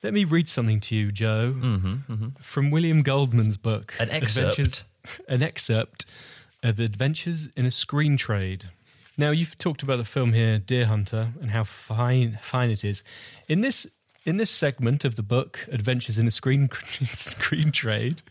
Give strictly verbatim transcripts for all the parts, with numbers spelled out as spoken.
Let me read something to you, Joe, mm-hmm, mm-hmm. from William Goldman's book. An excerpt. Adventures, an excerpt of Adventures in a Screen Trade. Now, you've talked about the film here, Deer Hunter, and how fine fine it is. In this in this segment of the book, Adventures in a Screen Screen Trade,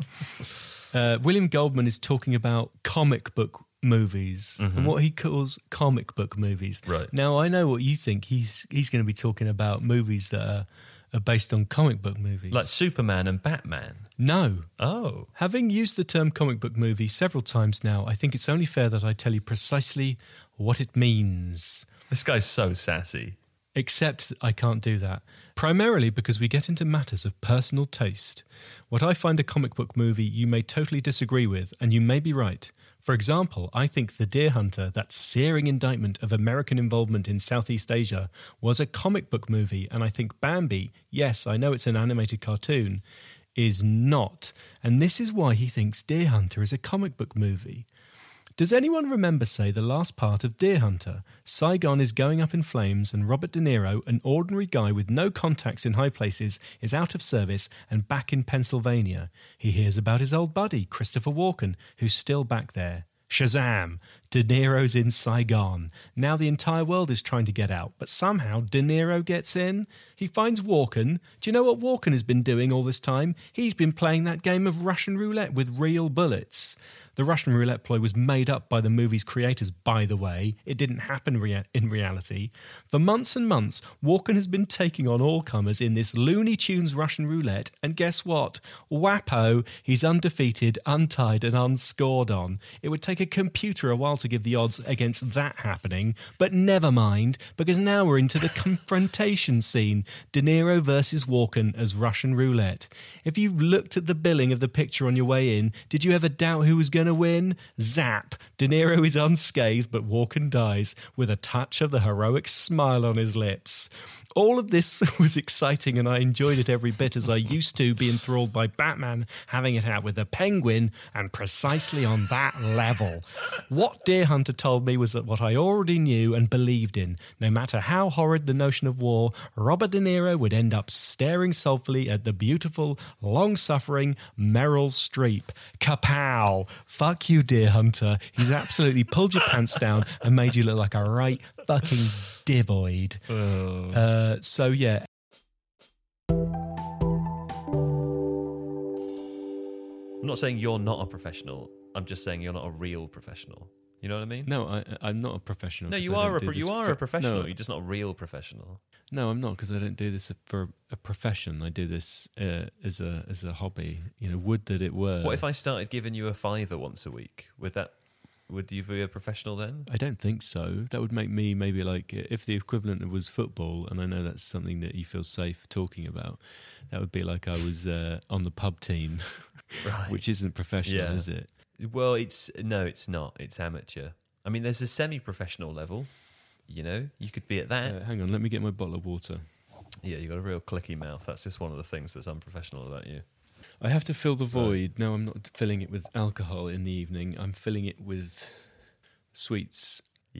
uh, William Goldman is talking about comic book movies mm-hmm. and what he calls comic book movies. Right. Now, I know what you think. He's he's going to be talking about movies that are, are based on comic book movies. Like Superman and Batman? No. Oh. Having used the term comic book movie several times now, I think it's only fair that I tell you precisely what it means. This guy's so sassy. Except I can't do that. Primarily because we get into matters of personal taste. What I find a comic book movie you may totally disagree with, and you may be right. For example, I think The Deer Hunter, that searing indictment of American involvement in Southeast Asia, was a comic book movie, and I think Bambi, yes, I know it's an animated cartoon, is not. And this is why he thinks Deer Hunter is a comic book movie. Does anyone remember, say, the last part of Deer Hunter? Saigon is going up in flames and Robert De Niro, an ordinary guy with no contacts in high places, is out of service and back in Pennsylvania. He hears about his old buddy, Christopher Walken, who's still back there. Shazam! De Niro's in Saigon. Now the entire world is trying to get out, but somehow De Niro gets in. He finds Walken. Do you know what Walken has been doing all this time? He's been playing that game of Russian roulette with real bullets. The Russian roulette ploy was made up by the movie's creators, by the way. It didn't happen rea- in reality. For months and months, Walken has been taking on all comers in this Looney Tunes Russian roulette, and guess what? Wappo, he's undefeated, untied and unscored on. It would take a computer a while to give the odds against that happening, but never mind, because now we're into the confrontation scene. De Niro versus Walken as Russian roulette. If you looked at the billing of the picture on your way in, did you ever doubt who was going to win? Zap! De Niro is unscathed, but Walken dies with a touch of the heroic smile on his lips. All of this was exciting and I enjoyed it every bit as I used to be enthralled by Batman having it out with the Penguin, and precisely on that level. What Deer Hunter told me was that what I already knew and believed in, no matter how horrid the notion of war, Robert De Niro would end up staring soulfully at the beautiful, long-suffering Meryl Streep. Kapow! Fuck you, Deer Hunter. He's absolutely pulled your pants down and made you look like a right fucking divoid. Oh. Uh, so, yeah. I'm not saying you're not a professional. I'm just saying you're not a real professional. You know what I mean? No, I, I'm not a professional. No, you I are a do pro- you are for, a professional. No, you're just not a real professional. No, I'm not, because I don't do this for a profession. I do this uh, as a as a hobby. You know, would that it were. What if I started giving you a fiver once a week? Would that? Would you be a professional then? I don't think so. That would make me maybe like, if the equivalent was football, and I know that's something that you feel safe talking about, that would be like I was uh, on the pub team, right. Which isn't professional, yeah. is it? Well, it's no, it's not. It's amateur. I mean, there's a semi-professional level. You know, you could be at that. Uh, hang on, let me get my bottle of water. Yeah, you've got a real clicky mouth. That's just one of the things that's unprofessional about you. I have to fill the void. No, I'm not filling it with alcohol in the evening. I'm filling it with sweets.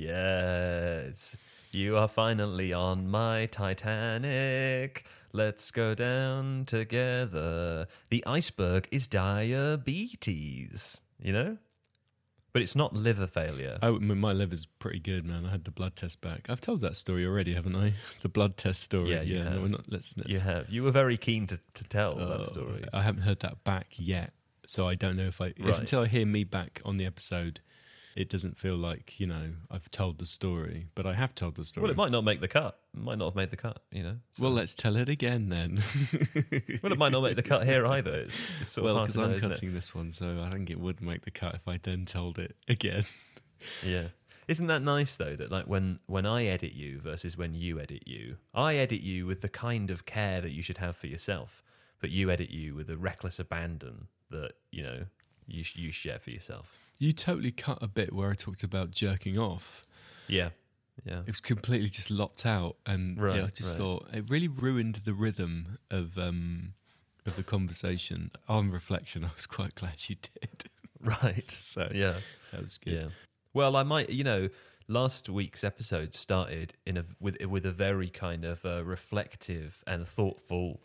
Yes, you are finally on my Titanic. Let's go down together. The iceberg is diabetes, you know? But it's not liver failure. Oh, my liver's pretty good, man. I had the blood test back. I've told that story already, haven't I? The blood test story. Yeah, you yeah. have. No, we're not, let's, let's, you have. You were very keen to, to tell uh, that story. I haven't heard that back yet, so I don't know if I... If, right. Until I hear me back on the episode, it doesn't feel like, you know, I've told the story. But I have told the story. Well, it might not make the cut. It might not have made the cut, you know? So. Well, let's tell it again then. Well, it might not make the cut here either. It's, it's sort well, of hard because to know, I'm isn't cutting it? this one, so I think it would make the cut if I then told it again. Yeah. Isn't that nice, though, that like when, when I edit you versus when you edit you, I edit you with the kind of care that you should have for yourself, but you edit you with a reckless abandon that, you know, you you share for yourself. You totally cut a bit where I talked about jerking off. Yeah. Yeah. It was completely just lopped out, and right, yeah, I just right. thought it really ruined the rhythm of um, of the conversation. On reflection, I was quite glad you did. Right. So yeah, that was good. Yeah. Well, I might, you know, last week's episode started in a with with a very kind of uh, reflective and thoughtful,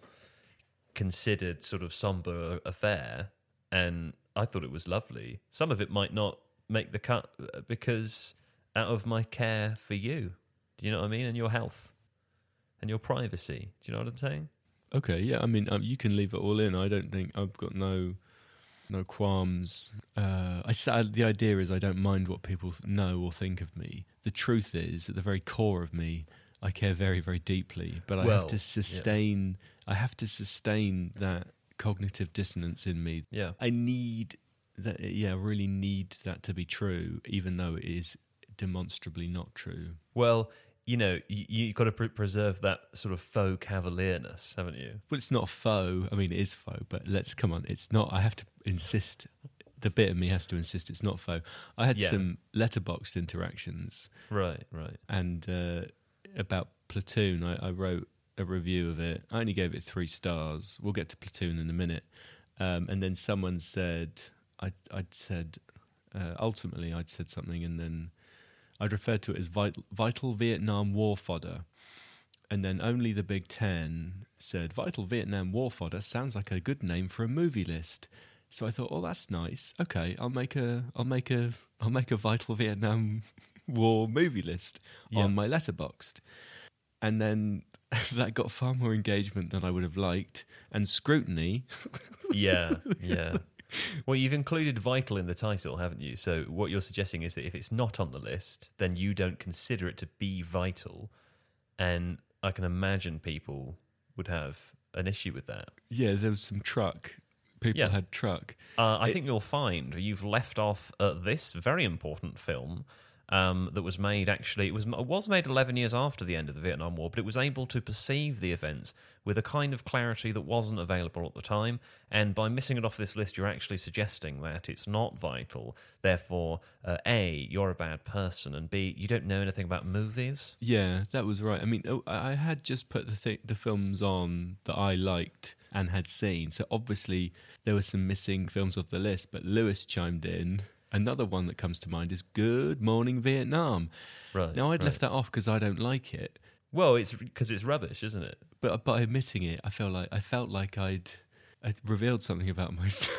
considered sort of somber affair, and I thought it was lovely. Some of it might not make the cut because out of my care for you. Do you know what I mean? And your health and your privacy. Do you know what I'm saying? Okay, yeah. I mean, um, you can leave it all in. I don't think I've got no no qualms. Uh, I said the idea is I don't mind what people know or think of me. The truth is, at the very core of me, I care very, very deeply. But I Well, have to sustain. Yeah. I have to sustain that cognitive dissonance in me. Yeah, I need that. Yeah, I really need that to be true, even though it is demonstrably not true. Well, you know, you, you've got to pre- preserve that sort of faux cavalierness, haven't you? Well, it's not faux. I mean, it is faux, but let's come on. It's not. I have to insist. The bit of me has to insist it's not faux. I had Yeah. some letterboxed interactions, Right, right. and uh, about Platoon, I, I wrote a review of it. I only gave it three stars. We'll get to Platoon in a minute. Um, and then someone said, I'd, I'd said, uh, ultimately, I'd said something, and then I'd referred to it as vital, vital Vietnam war fodder. And then only the Big Ten said, Vital Vietnam war fodder sounds like a good name for a movie list. So I thought, oh, that's nice. Okay, I'll make a, I'll make a, I'll make a Vital Vietnam War movie list Yeah. on my Letterboxd. And then that got far more engagement than I would have liked, and scrutiny. Yeah, yeah. Well, you've included vital in the title, haven't you? So what you're suggesting is that if it's not on the list, then you don't consider it to be vital. And I can imagine people would have an issue with that. Yeah, there was some truck. People Yeah. had truck. Uh, I It- think you'll find you've left off uh, this very important film um, that was made, actually, it was, it was made eleven years after the end of the Vietnam War, but it was able to perceive the events with a kind of clarity that wasn't available at the time. And by missing it off this list, you're actually suggesting that it's not vital. Therefore, uh, A, you're a bad person, and B, you don't know anything about movies. Yeah, that was right. I mean, oh, I I had just put the th- the films on that I liked and had seen. So obviously there were some missing films off the list, but Lewis chimed in. Another one that comes to mind is Good Morning Vietnam. Right. Now, I'd right. left that off because I don't like it. Well, it's because it's rubbish, isn't it? But by admitting it, I felt like I felt like I'd, I'd revealed something about myself.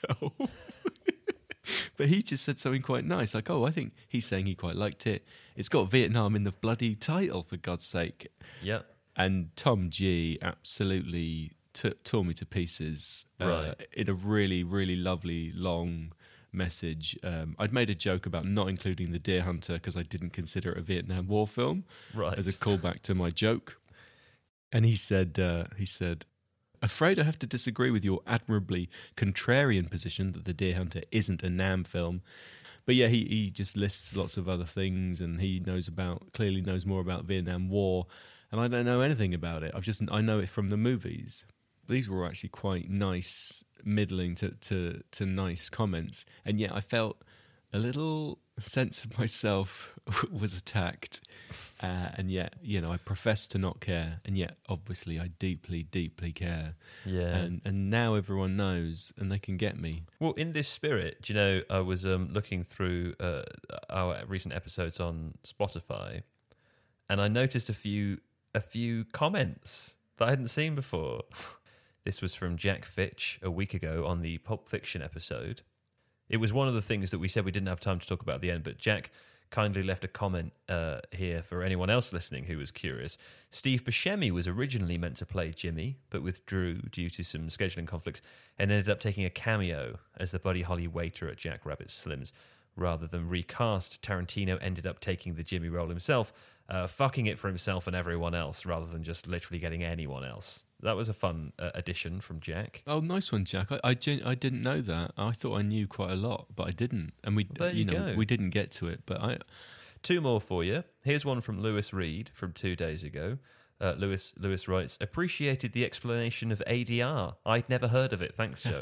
But he just said something quite nice, like, "Oh, I think he's saying he quite liked it. It's got Vietnam in the bloody title, for God's sake." Yeah. And Tom G absolutely t- tore me to pieces uh, Right. in a really, really lovely long message. Um, I'd made a joke about not including The Deer Hunter because I didn't consider it a Vietnam War film, Right. as a callback to my joke. And he said, uh, he said, "Afraid I have to disagree with your admirably contrarian position that The Deer Hunter isn't a Nam film." But yeah, he, he just lists lots of other things, and he knows about, clearly knows more about Vietnam War, and I don't know anything about it. I've just, I know it from the movies. These were actually quite nice, middling to, to, to nice comments, and yet I felt a little sense of myself was attacked, uh, and yet, you know, I profess to not care, and yet, obviously, I deeply, deeply care. Yeah. And and now everyone knows, and they can get me. Well, in this spirit, do you know, I was um, looking through uh, our recent episodes on Spotify, and I noticed a few a few comments that I hadn't seen before. This was from Jack Fitch a week ago on the Pulp Fiction episode. It was one of the things that we said we didn't have time to talk about at the end, but Jack kindly left a comment uh, here for anyone else listening who was curious. Steve Buscemi was originally meant to play Jimmy, but withdrew due to some scheduling conflicts and ended up taking a cameo as the Buddy Holly waiter at Jack Rabbit Slim's. Rather than recast, Tarantino ended up taking the Jimmy role himself, uh, fucking it for himself and everyone else, rather than just literally getting anyone else. That was a fun uh, addition from Jack. Oh, nice one, Jack. I I, gen- I didn't know that. I thought I knew quite a lot, but I didn't. And we, Well, there you know, go. we didn't get to it. But I, Two more for you. Here's one from Lewis Reed from two days ago. Uh, Lewis Lewis writes, "Appreciated the explanation of A D R. I'd never heard of it. Thanks, Joe."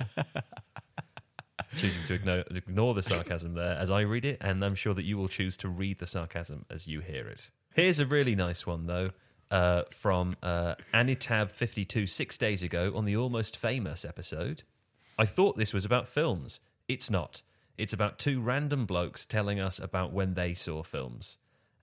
Choosing to ignore, ignore the sarcasm there as I read it, and I'm sure that you will choose to read the sarcasm as you hear it. Here's a really nice one, though, uh, from uh, Anitab fifty-two, six days ago on the Almost Famous episode. "I thought this was about films. It's not. It's about two random blokes telling us about when they saw films.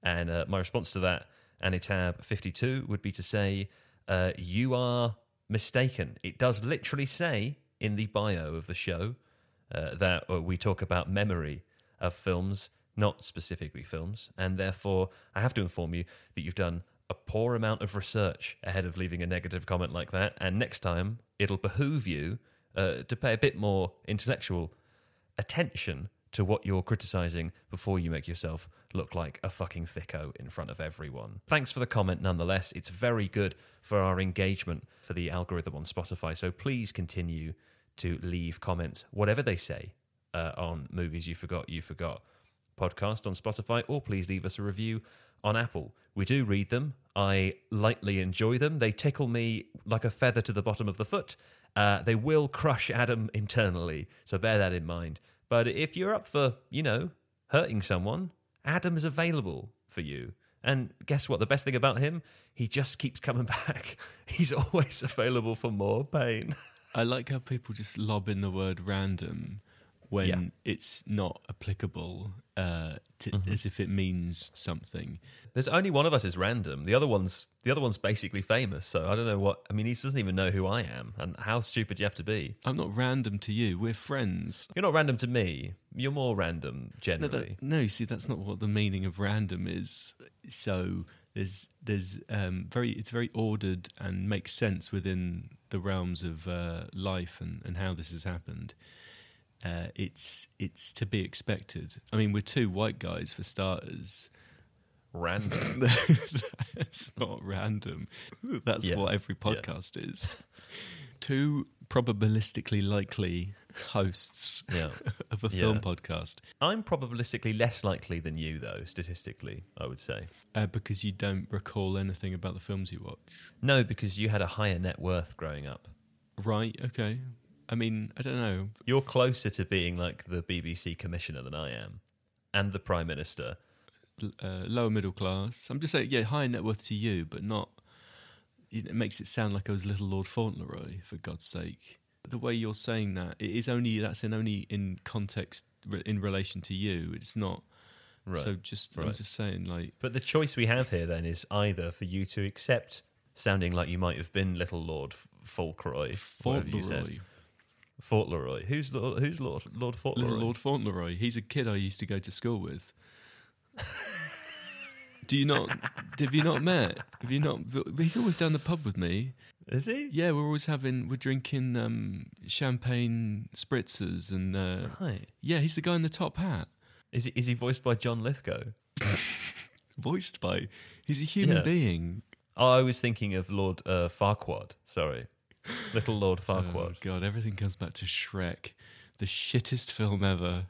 And uh, my response to that, Anitab fifty-two, would be to say, uh, you are mistaken. It does literally say in the bio of the show uh, that uh, we talk about memory of films, not specifically films, and therefore I have to inform you that you've done a poor amount of research ahead of leaving a negative comment like that, and next time it'll behoove you uh, to pay a bit more intellectual attention to what you're criticising before you make yourself look like a fucking thicko in front of everyone. Thanks for the comment nonetheless. It's very good for our engagement for the algorithm on Spotify, so please continue to leave comments, whatever they say, uh, on Movies You Forgot, You Forgot podcast on Spotify, or please leave us a review on Apple. We do read them. I lightly enjoy them. They tickle me like a feather to the bottom of the foot. Uh, they will crush Adam internally, so bear that in mind. But if you're up for, you know, hurting someone, Adam is available for you. And guess what? The best thing about him, he just keeps coming back. He's always available for more pain. I like how people just lob in the word random when Yeah. it's not applicable, uh, to, Mhm. as if it means something. There's only one of us is random. The other one's the other one's basically famous. So I don't know what. I mean, he doesn't even know who I am. And how stupid do you have to be? I'm not random to you. We're friends. You're not random to me. You're more random No, generally. that, no, see, that's not what the meaning of random is. So there's there's um, very it's very ordered and makes sense within the realms of uh, life and, and how this has happened. Uh, it's it's to be expected. I mean, we're two white guys for starters. Random. It's not random. That's Yeah. what every podcast is. Two probabilistically likely hosts Yeah. of a Yeah. film podcast, I'm probabilistically less likely than you, though, statistically, I would say. uh, because you don't recall anything about the films you watch. No, because you had a higher net worth growing up. Right, okay. I mean, I don't know. You're closer to being like the B B C commissioner than I am, and the Prime Minister. Uh, lower middle class. I'm just saying, yeah, higher net worth to you, but not... It makes it sound like I was little Lord Fauntleroy, for God's sake. The way you're saying that, it is only, that's in only in context, re- in relation to you. It's not... Right. So just, I'm right. just saying, like... But the choice we have here then is either for you to accept sounding like you might have been little Lord F- Fauntleroy, whatever you said. Fauntleroy. Fauntleroy. Who's Lord, who's Lord Lord Fauntleroy? Little Lord Fauntleroy. He's a kid I used to go to school with. Do you not? Have you not met? Have you not? He's always down the pub with me. Is he? Yeah, we're always having, we're drinking um, champagne spritzers, and uh, Right. yeah, he's the guy in the top hat, Is he, is he voiced by John Lithgow? voiced by. He's a human Yeah. being. Oh, I was thinking of Lord uh, Farquaad. Sorry. Little Lord Oh Farquaad. God, everything comes back to Shrek, the shittest film ever.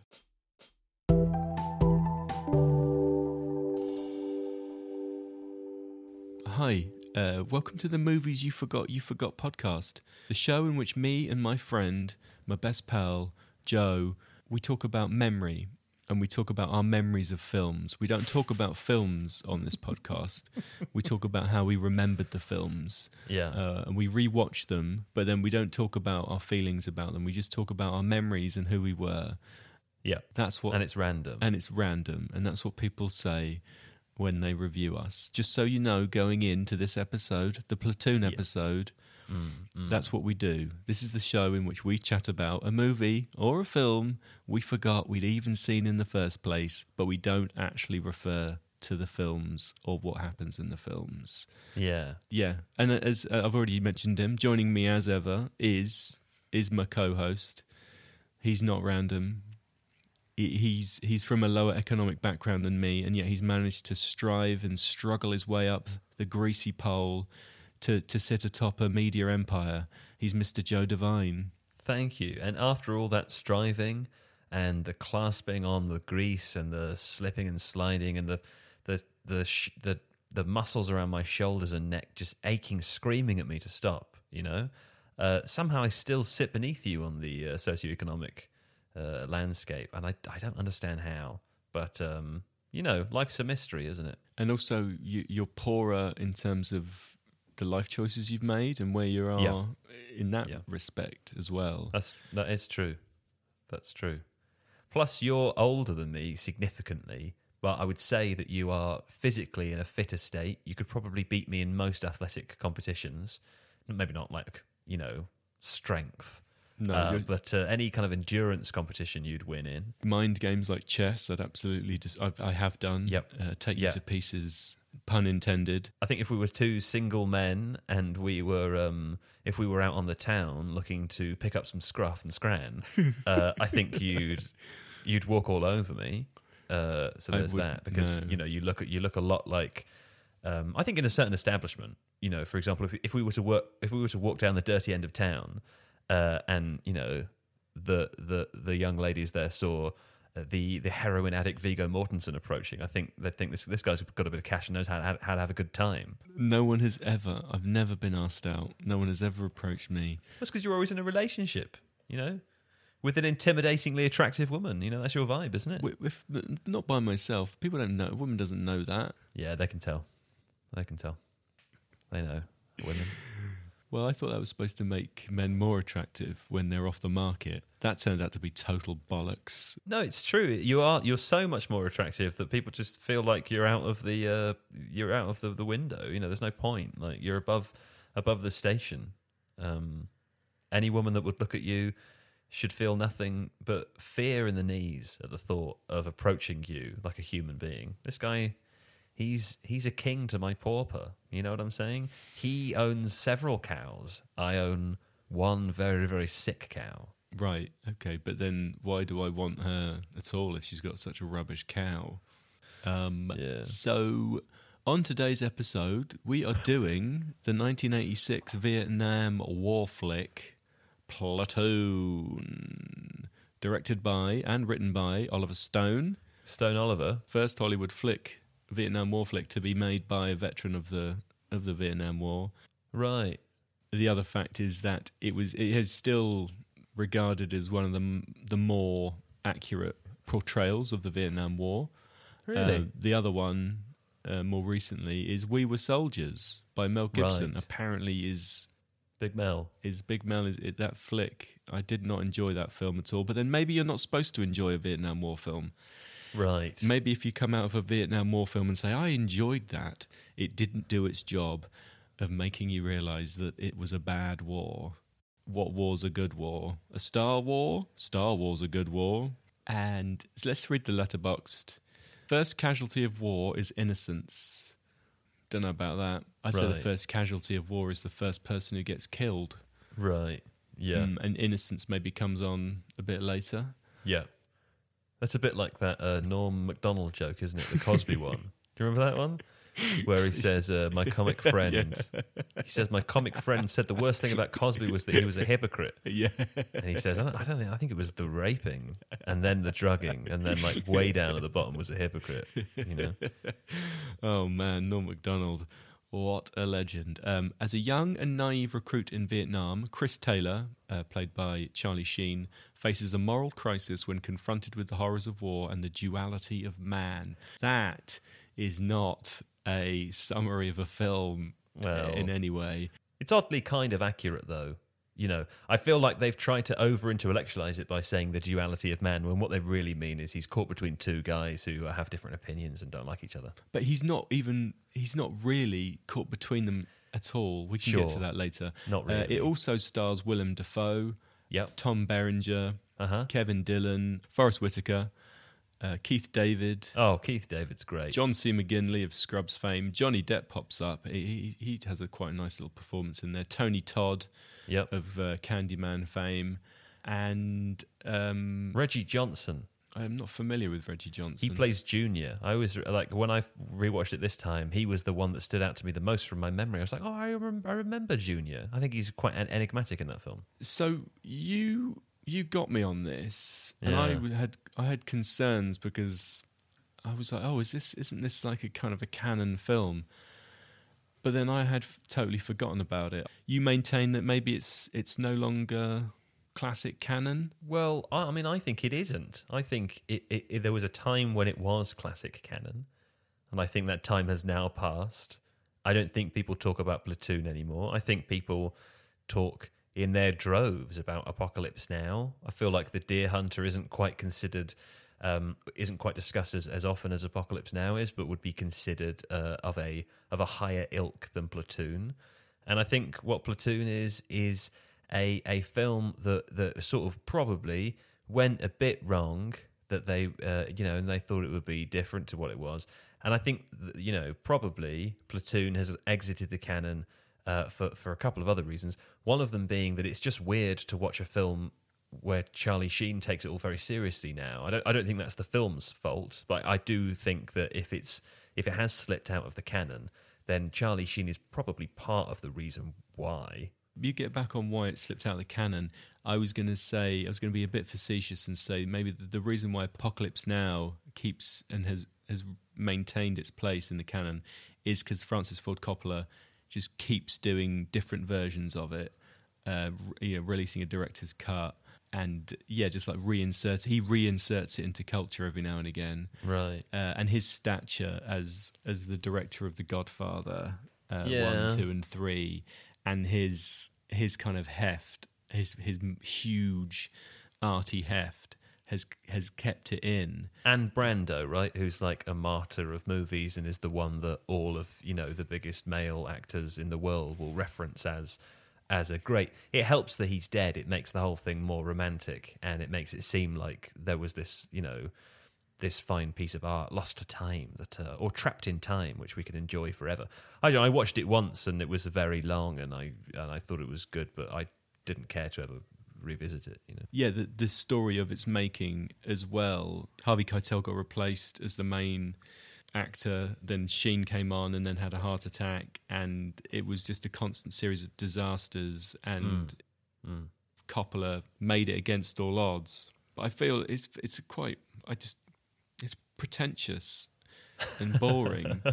Hi, uh, welcome to the Movies You Forgot You Forgot podcast, the show in which me and my friend, my best pal, Joe, we talk about memory and we talk about our memories of films. We don't talk about films on this podcast. We talk about how we remembered the films. Yeah. Uh, and we rewatch them, but then we don't talk about our feelings about them. We just talk about our memories and who we were. yeah. That's what, And it's random. and it's random, and that's what people say when they review us. Just so you know, going into this episode, the Platoon episode, Mm, mm. that's what we do. This is the show in which we chat about a movie or a film we forgot we'd even seen in the first place, but we don't actually refer to the films or what happens in the films. Yeah. Yeah, and as uh, I've already mentioned him, joining me as ever is is my co-host. He's not random. He- He's he's from a lower economic background than me, and yet he's managed to strive and struggle his way up the greasy pole to to sit atop a media empire. He's Mister Joe Devine. Thank you. And after all that striving and the clasping on the grease and the slipping and sliding and the the the sh- the, the muscles around my shoulders and neck just aching, screaming at me to stop, you know, uh, somehow I still sit beneath you on the uh, socioeconomic uh, landscape, and I I don't understand how, but um, you know, life's a mystery, isn't it? And also, you, you're poorer in terms of the life choices you've made and where you are Yeah. in that Yeah. respect as well. That's that is true. That's true. Plus, you're older than me significantly, but I would say that you are physically in a fitter state. You could probably beat me in most athletic competitions. Maybe not like, you know, strength. No, uh, you're- but uh, any kind of endurance competition you'd win in. mind games like chess, I'd absolutely just, I've, I have done. Yep. Uh, take you Yeah. to pieces, pun intended. I think if we were two single men and we were, um, if we were out on the town looking to pick up some scruff and scran, uh, I think you'd you'd walk all over me. Uh, so I there's would- that because no. you know you look at you look a lot like. Um, I think in a certain establishment, you know, for example, if if we were to work, if we were to walk down the dirty end of town, uh, and you know, the the the young ladies there saw uh, the the heroin addict Viggo Mortensen approaching, I think they think this this guy's got a bit of cash and knows how how, how to have a good time. No one has ever, I've never been asked out. No one has ever approached me. That's because you're always in a relationship, you know, with an intimidatingly attractive woman. You know, that's your vibe, isn't it? With, with, not by myself. People don't know. A woman doesn't know that. Yeah, they can tell. They can tell. They know women. Well, I thought that was supposed to make men more attractive when they're off the market. That turned out to be total bollocks. No, it's true. You are. You're so much more attractive that people just feel like you're out of the. Uh, you're out of the, the window. You know, there's no point. Like you're above, above the station. Um, any woman that would look at you should feel nothing but fear in the knees at the thought of approaching you like a human being. This guy, he's he's a king to my pauper. You know what I'm saying? He owns several cows. I own one very, very sick cow. Right, okay, but then why do I want her at all if she's got such a rubbish cow? Um, Yeah. So, on today's episode, we are doing the nineteen eighty-six Vietnam War flick Platoon, directed by and written by Oliver Stone. Stone Oliver. First Hollywood flick, Vietnam War flick, to be made by a veteran of the of the Vietnam War. Right. The other fact is that it was it is still regarded as one of the the more accurate portrayals of the Vietnam War. Really? Uh, the other one, uh, more recently, is We Were Soldiers by Mel Gibson. Right. Apparently, is Big Mel. is Big Mel is it, that flick? I did not enjoy that film at all. But then maybe you're not supposed to enjoy a Vietnam War film. Right. Maybe if you come out of a Vietnam War film and say, I enjoyed that, it didn't do its job of making you realise that it was a bad war. What war's a good war? A Star War? Star War's a good war. And let's read the letterboxed. First casualty of war is innocence. Don't know about that. I'd say the Right. first casualty of war is the first person who gets killed. Right. Yeah. Mm, and innocence maybe comes on a bit later. Yeah. That's a bit like that uh, Norm Macdonald joke, isn't it? The Cosby one. Do you remember that one? Where he says, uh, my comic friend, he says, my comic friend said the worst thing about Cosby was that he was a hypocrite. Yeah. And he says, I don't, I don't think, I think it was the raping and then the drugging and then like way down at the bottom was a hypocrite, you know? Oh man, Norm Macdonald. What a legend. Um, as a young and naive recruit in Vietnam, Chris Taylor, uh, played by Charlie Sheen, faces a moral crisis when confronted with the horrors of war and the duality of man. That is not a summary of a film uh, Well- in any way. It's oddly kind of accurate, though. You know, I feel like they've tried to over-intellectualize it by saying the duality of man, when what they really mean is he's caught between two guys who have different opinions and don't like each other. But he's not even, he's not really caught between them at all. We can get Sure. to that later. Not Uh, really. it also stars Willem Dafoe, Yep. Tom Berenger, Uh-huh. Kevin Dillon, Forrest Whitaker, uh, Keith David, Oh, Keith David's great. John C. McGinley of Scrubs fame. Johnny Depp pops up. He, he, he has a quite nice little performance in there. Tony Todd Yep. of uh, Candyman fame. And um, Reggie Johnson. I'm not familiar with Reggie Johnson. He plays Junior. I always, like, when I rewatched it this time, he was the one that stood out to me the most from my memory. I was like, oh, I, rem- I remember Junior. I think he's quite en- enigmatic in that film. So you you got me on this, and I Yeah. had I had concerns because I was like, oh, is this isn't this like a kind of a canon film? But then I had f- totally forgotten about it. You maintain that maybe it's it's no longer classic canon. Well, I I mean, I think it isn't. I think it, it, it, there was a time when it was classic canon, and I think that time has now passed. I don't think people talk about Platoon anymore. I think people talk in their droves about Apocalypse Now. I feel like The Deer Hunter isn't quite considered um, isn't quite discussed as, as often as Apocalypse Now is, but would be considered uh, of a of a higher ilk than Platoon. And I think what Platoon is is a a film that that sort of probably went a bit wrong. That they uh, you know, and they thought it would be different to what it was. And I think that, you know, probably Platoon has exited the canon uh, for for a couple of other reasons. One of them being that it's just weird to watch a film where Charlie Sheen takes it all very seriously now. I don't I don't think that's the film's fault, but I do think that if it's if it has slipped out of the canon, then Charlie Sheen is probably part of the reason why. You get back on why it slipped out of the canon. I was going to say, I was going to be a bit facetious and say maybe the, the reason why Apocalypse Now keeps and has has maintained its place in the canon is because Francis Ford Coppola just keeps doing different versions of it, uh, you know, releasing a director's cut. And yeah, just like reinsert, he reinserts it into culture every now and again. Right. Uh, and his stature as as the director of The Godfather, uh, Yeah. one, two, and three, and his his kind of heft, his his huge arty heft has has kept it in. And Brando, right, who's like a martyr of movies and is the one that all of, you know, the biggest male actors in the world will reference as as a great. It helps that he's dead. It makes the whole thing more romantic, and it makes it seem like there was this, you know, this fine piece of art lost to time, that uh, or trapped in time, which we can enjoy forever. I I watched it once, and it was very long, and I and I thought it was good, but I didn't care to ever revisit it. You know. Yeah, the the story of its making as well. Harvey Keitel got replaced as the main actor, then Sheen came on and then had a heart attack, and it was just a constant series of disasters, and Mm. Mm. Coppola made it against all odds. But I feel it's it's quite I just it's pretentious and boring.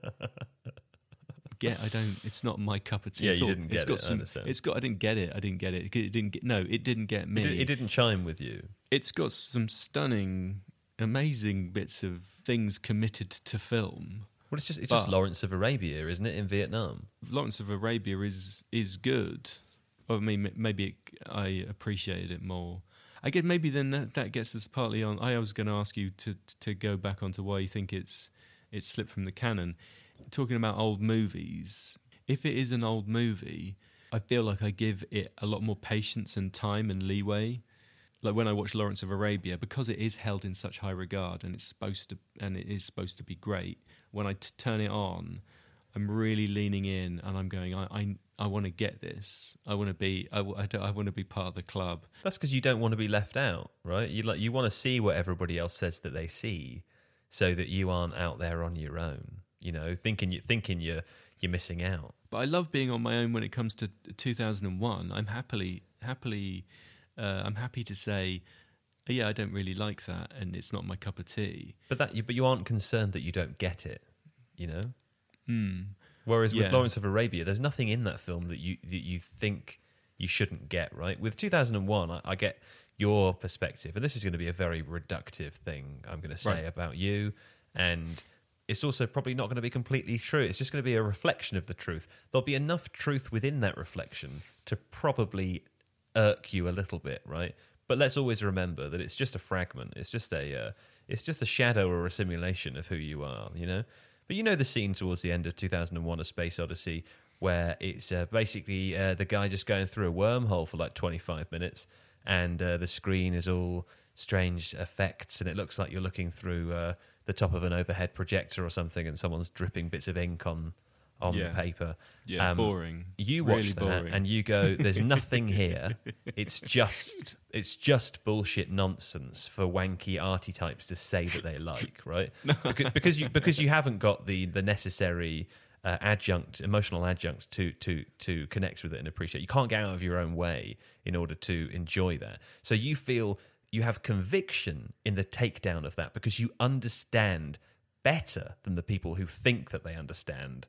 Get I don't it's not my cup of tea. Yeah, at you all. didn't get it's got it, I some, understand. It's got I didn't get it. I didn't get it. It didn't get no, it didn't get me. It, did, it didn't chime with you. It's got some stunning, amazing bits of things committed to film. Well, it's just it's But- just Lawrence of Arabia, isn't it, in Vietnam? Lawrence of Arabia is is good. Well, I mean, maybe it, I appreciated it more. I guess maybe then that, that gets us partly on. I was going to ask you to to go back onto why you think it's it's slipped from the canon. Talking about old movies, if it is an old movie, I feel like I give it a lot more patience and time and leeway. Like when I watch Lawrence of Arabia, because it is held in such high regard and it's supposed to and it is supposed to be great. When I t- turn it on, I'm really leaning in and I'm going, I I, I want to get this. I want to be I, w- I, don't- I want to be part of the club. That's because you don't want to be left out, right? You like you want to see what everybody else says that they see, so that you aren't out there on your own. You know, thinking you thinking you're you're missing out. But I love being on my own when it comes to two thousand one. I'm happily happily uh, I'm happy to say, yeah, I don't really like that, and it's not my cup of tea. But that you but you aren't concerned that you don't get it. You know. Hmm. Whereas with Yeah. Lawrence of Arabia, there's nothing in that film that you that you think you shouldn't get, right? With two thousand one, I, I get your perspective, and this is going to be a very reductive thing I'm going to say Right. about you, and it's also probably not going to be completely true. It's just going to be a reflection of the truth. There'll be enough truth within that reflection to probably irk you a little bit, right? But let's always remember that it's just a fragment. It's just a uh, it's just a shadow or a simulation of who you are, you know? But you know the scene towards the end of two thousand one, A Space Odyssey, where it's uh, basically uh, the guy just going through a wormhole for like twenty-five minutes, and uh, the screen is all strange effects, and it looks like you're looking through uh, the top of an overhead projector or something, and someone's dripping bits of ink on on Yeah. the paper. Yeah, Um, boring. You Really watch that boring. and you go, "There's nothing here. It's just it's just bullshit nonsense for wanky arty types to say that they like, right? Because, because you because you haven't got the the necessary uh, adjunct, emotional adjunct to to to connect with it and appreciate. You can't get out of your own way in order to enjoy that. So you feel you have conviction in the takedown of that because you understand better than the people who think that they understand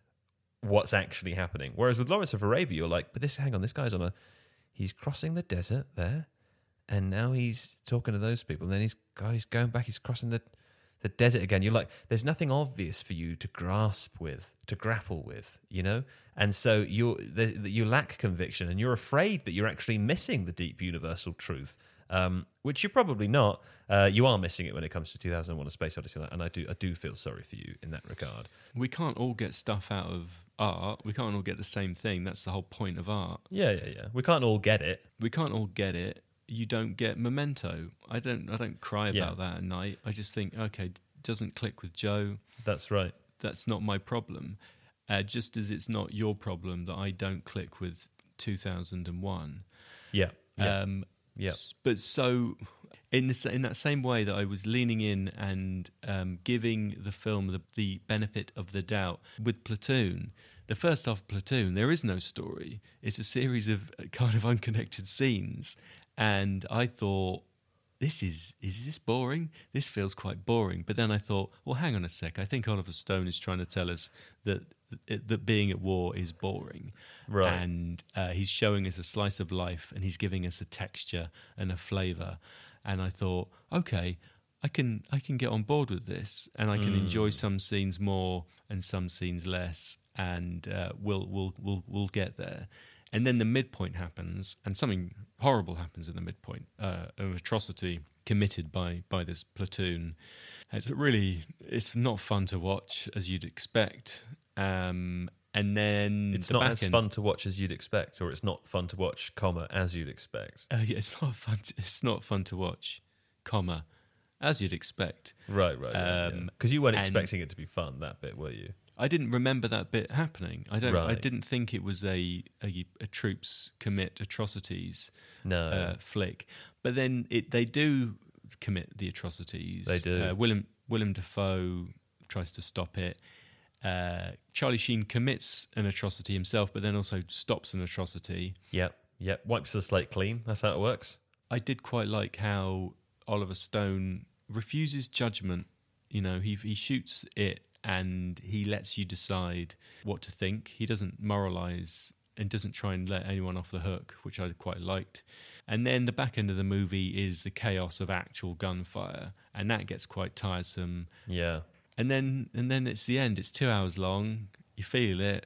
what's actually happening. Whereas with Lawrence of Arabia, you're like, but this, hang on, this guy's on a, he's crossing the desert there, and now he's talking to those people, and then he's, guys going back, he's crossing the, the desert again. You're like, there's nothing obvious for you to grasp with, to grapple with, you know? And so you you lack conviction, and you're afraid that you're actually missing the deep universal truth um, which you're probably not. Uh, you are missing it when it comes to two thousand one: A Space Odyssey, and I do I do feel sorry for you in that regard. We can't all get stuff out of art. We can't all get the same thing. That's the whole point of art. Yeah, yeah, yeah. We can't all get it. We can't all get it. You don't get Memento. I don't. I don't cry about Yeah. that at night. I just think, okay, doesn't click with Joe. That's right. That's not my problem. Uh, just as it's not your problem that I don't click with two thousand one. Yeah, yeah, Um, yeah. s- But so, in the, sa- in that same way that I was leaning in and um, giving the film the, the benefit of the doubt with Platoon, the first half of Platoon, there is no story. It's a series of uh, kind of unconnected scenes. And I thought, this is, is this boring? This feels quite boring. But then I thought, well, hang on a sec. I think Oliver Stone is trying to tell us that that being at war is boring. Right. And uh, he's showing us a slice of life, and he's giving us a texture and a flavour. And I thought, okay, I can I can get on board with this, and I can Mm. enjoy some scenes more and some scenes less, and uh, we'll we'll we'll we'll get there. And then the midpoint happens, and something horrible happens in the midpoint. Uh, an atrocity committed by by this platoon. It's really it's not fun to watch, as you'd expect. Um, and then It's the not back as end, fun to watch as you'd expect, or it's not fun to watch, comma, as you'd expect. Uh, yeah, it's not fun. To, it's not fun to watch, comma, as you'd expect. Right, right. Because Um, you weren't and- expecting it to be fun, that bit, were you? I didn't remember that bit happening. I don't. I Right. didn't think it was a a, a troops commit atrocities No. uh, flick. But then it they do commit the atrocities. They do. Uh, Willem Willem Dafoe tries to stop it. Uh, Charlie Sheen commits an atrocity himself, but then also stops an atrocity. Yep, yep. Wipes the slate clean. That's how it works. I did quite like how Oliver Stone refuses judgment. You know, he he shoots it and he lets you decide what to think. He doesn't moralize and doesn't try and let anyone off the hook, which I quite liked. And then the back end of the movie is the chaos of actual gunfire, and that gets quite tiresome. Yeah. And then and then it's the end. It's two hours long. You feel it,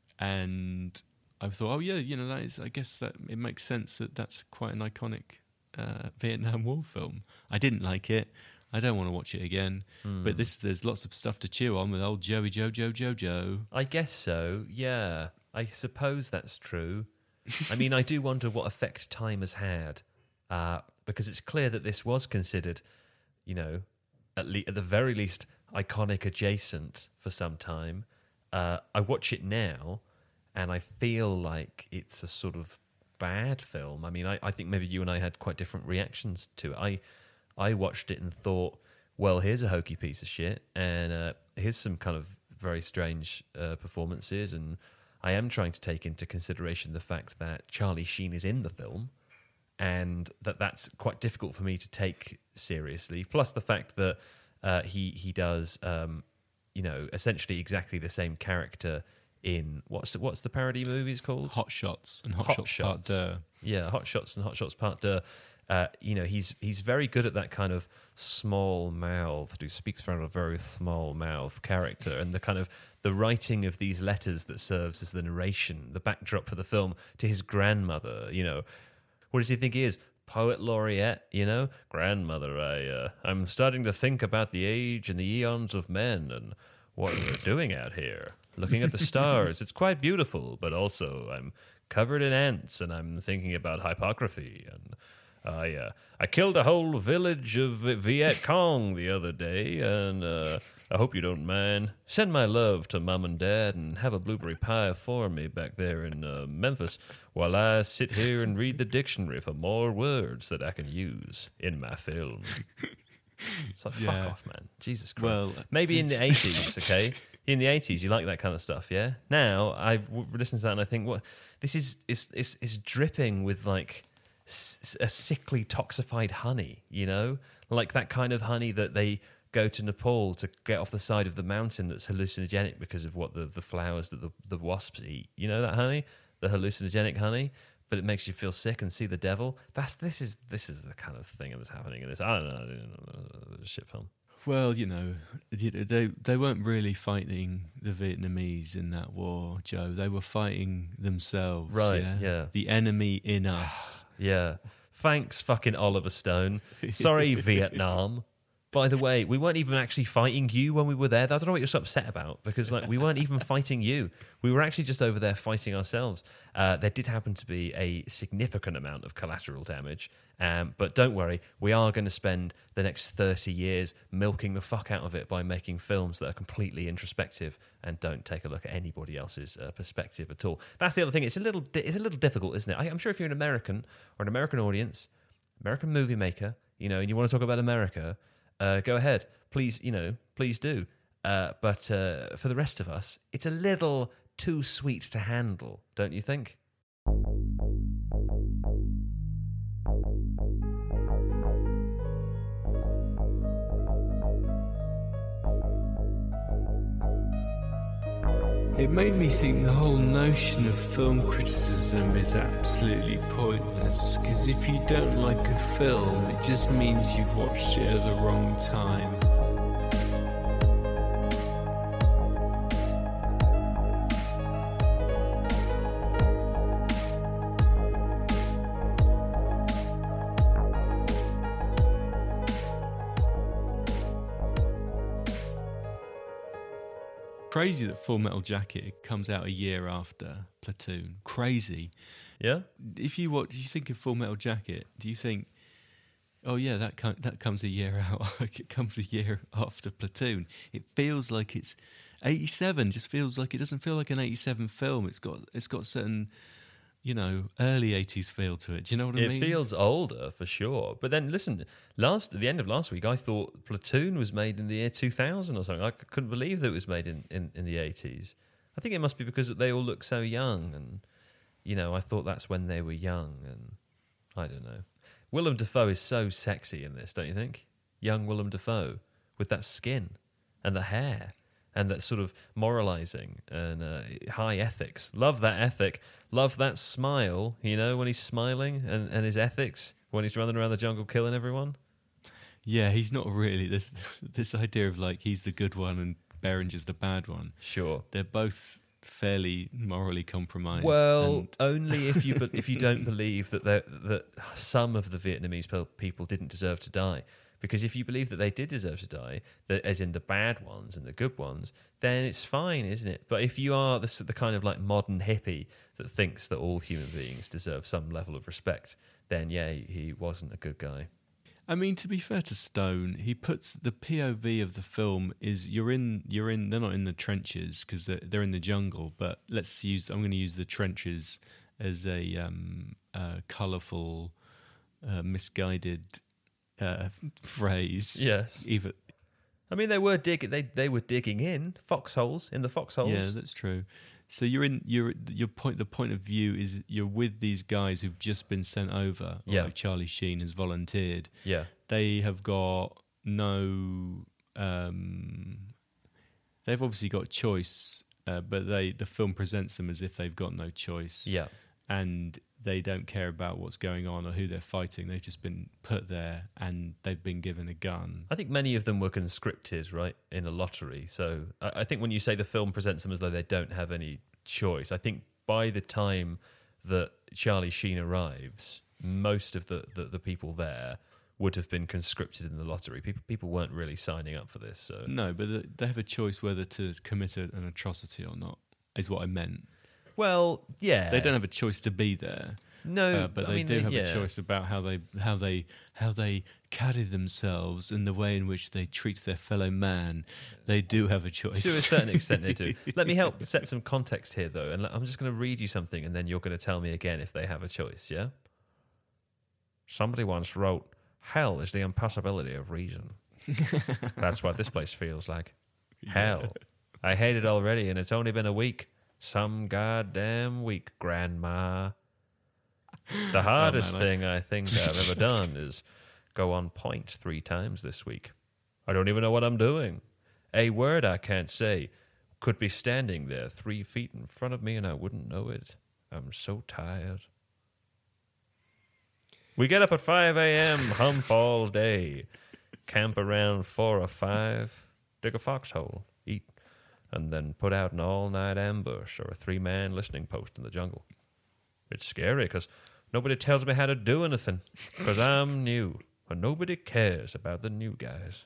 and I thought, oh yeah, you know, that is. I guess that it makes sense that that's quite an iconic uh, Vietnam War film. I didn't like it. I don't want to watch it again. Hmm. But this, there's lots of stuff to chew on with old Joey Jojo Jojo. I guess so, yeah. I suppose that's true. I mean, I do wonder what effect time has had, uh, because it's clear that this was considered, you know, at, le- at the very least, iconic adjacent for some time. Uh, I watch it now, and I feel like it's a sort of bad film. I mean, I, I think maybe you and I had quite different reactions to it. I I watched it and thought, well, here's a hokey piece of shit, and uh, here's some kind of very strange uh, performances, and I am trying to take into consideration the fact that Charlie Sheen is in the film, and that that's quite difficult for me to take seriously. Plus the fact that uh, he he does, um, you know, essentially exactly the same character in what's what's the parody movies called? Hot Shots and Hot, Hot Shots, Part Shots. Deux. Yeah, Hot Shots and Hot Shots Part Deux. Uh, you know, he's he's very good at that kind of small mouth, who speaks from a very small mouth character, and the kind of the writing of these letters that serves as the narration, the backdrop for the film to his grandmother. You know, what does he think he is? Poet laureate, you know, grandmother. I uh, I'm starting to think about the age and the eons of men and what we're doing out here, looking at the stars. It's quite beautiful, but also I'm covered in ants, and I'm thinking about hypocrisy and. I uh, I killed a whole village of Viet Cong the other day, and uh, I hope you don't mind. Send my love to Mom and Dad, and have a blueberry pie for me back there in uh, Memphis, while I sit here and read the dictionary for more words that I can use in my film. It's like, fuck Yeah. off, man. Jesus Christ. Well, Maybe in the it's- eighties, okay? In the eighties, you like that kind of stuff, yeah? Now, I've w- listened to that and I think, what? This is, is, is, is dripping with, like, s- a sickly, toxified honey, you know? Like that kind of honey that they go to Nepal to get off the side of the mountain that's hallucinogenic because of what the, the flowers that the, the wasps eat. You know that honey? The hallucinogenic honey? But it makes you feel sick and see the devil. That's this is this is the kind of thing that's happening in this. I don't know, I don't know a shit film. Well, you know, you know, they they weren't really fighting the Vietnamese in that war, Joe. They were fighting themselves. Right, Yeah. yeah. The enemy in us. Yeah, Thanks, fucking Oliver Stone. Sorry, Vietnam. By the way, we weren't even actually fighting you when we were there. I don't know what you're so upset about, because like we weren't even fighting you. We were actually just over there fighting ourselves. Uh, there did happen to be a significant amount of collateral damage, um, but don't worry, we are going to spend the next thirty years milking the fuck out of it by making films that are completely introspective and don't take a look at anybody else's uh, perspective at all. That's the other thing. It's a little, di- it's a little difficult, isn't it? I, I'm sure if you're an American or an American audience, American movie maker, you know, and you want to talk about America. Uh, go ahead, please. You know, please do. Uh, but uh, for the rest of us, it's a little too sweet to handle, don't you think? It made me think the whole notion of film criticism is absolutely pointless, because if you don't like a film, it just means you've watched it at the wrong time. Crazy that Full Metal Jacket comes out a year after Platoon. Crazy. Yeah. If you watch, you think of Full Metal Jacket, do you think, oh yeah, that com- that comes a year out, like it comes a year after Platoon? It feels like it's eighty-seven. Just feels like it doesn't feel like an eighty-seven film. It's got it's got certain, you know, early eighties feel to it. Do you know what I it mean? It feels older for sure. But then listen, last at the end of last week, I thought Platoon was made in the year two thousand or something. I couldn't believe that it was made in, in, in the eighties. I think it must be because they all look so young, and you know, I thought that's when they were young, and I don't know. Willem Dafoe is so sexy in this, don't you think? Young Willem Dafoe with that skin and the hair and that sort of moralizing and uh, high ethics. Love that ethic. Love that smile, you know, when he's smiling, and, and his ethics when he's running around the jungle killing everyone. Yeah, he's not really this this idea of like he's the good one and Berenger's the bad one. Sure, they're both fairly morally compromised. Well, and only if you if you don't believe that that some of the Vietnamese people didn't deserve to die. Because if you believe that they did deserve to die, that as in the bad ones and the good ones, then it's fine, isn't it? But if you are the, the kind of like modern hippie that thinks that all human beings deserve some level of respect, then yeah, he wasn't a good guy. I mean, to be fair to Stone, he puts the P O V of the film is you're in you're in they're not in the trenches because they're, they're in the jungle, but let's use I'm going to use the trenches as a um, uh, colourful, uh, misguided uh, phrase. Yes, even. I mean, they were dig they they were digging in foxholes in the foxholes. Yeah, that's true. So you're in your your point. The point of view is you're with these guys who've just been sent over. Yeah, like Charlie Sheen has volunteered. Yeah, they have got no. Um, they've obviously got choice, uh, but they the film presents them as if they've got no choice. Yeah, and they don't care about what's going on or who they're fighting. They've just been put there and they've been given a gun. I think many of them were conscripted, right, in a lottery. So I, I think when you say the film presents them as though they don't have any choice, I think by the time that Charlie Sheen arrives, most of the, the, the people there would have been conscripted in the lottery. People people weren't really signing up for this. So no, but they have a choice whether to commit an atrocity or not, is what I meant. Well, yeah, they don't have a choice to be there. No, uh, but I they mean, do have yeah. a choice about how they how they how they carry themselves and the way in which they treat their fellow man. They do have a choice to a certain extent. They do. Let me help set some context here, though, and I'm just going to read you something, and then you're going to tell me again if they have a choice. Yeah. Somebody once wrote, "Hell is the impossibility of reason." That's what this place feels like. Hell. I hate it already, and it's only been a week. Some goddamn week, Grandma. The hardest oh, man, thing I... I think I've ever done is go on point three times this week. I don't even know what I'm doing. A word I can't say could be standing there three feet in front of me and I wouldn't know it. I'm so tired. We get up at five a.m., hump all day, camp around four or five, dig a foxhole, eat, and then put out an all-night ambush or a three-man listening post in the jungle. It's scary because Nobody tells me how to do anything because I'm new. And nobody cares about the new guys.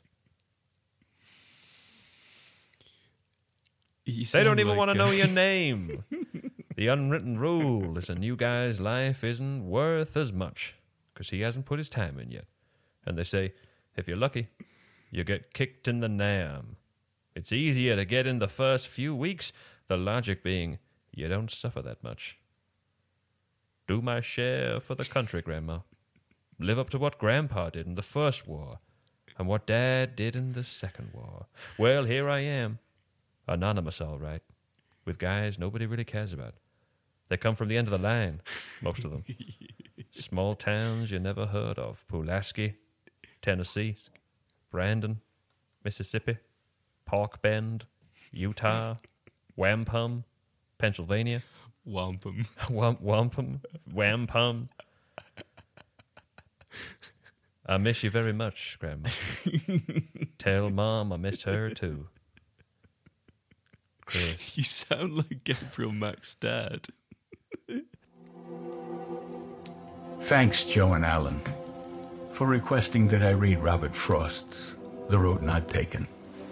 You They don't sound even like want to a- know your name. The unwritten rule is a new guy's life isn't worth as much because he hasn't put his time in yet. And they say, if you're lucky, you get kicked in the nam. It's easier to get in the first few weeks, the logic being you don't suffer that much. Do my share for the country, Grandma. Live up to what Grandpa did in the first war and what Dad did in the second war. Well, here I am. Anonymous, all right, with guys nobody really cares about. They come from the end of the line, most of them. Small towns you never heard of. Pulaski, Tennessee, Brandon, Mississippi, Park Bend, Utah, Wampum, Pennsylvania. Wampum. Wamp, wampum, wampum. I miss you very much, Grandma. Tell Mom I miss her too. Chris. You sound like Gabriel Mack's dad. Thanks, Joe and Alan, for requesting that I read Robert Frost's The Road Not Taken.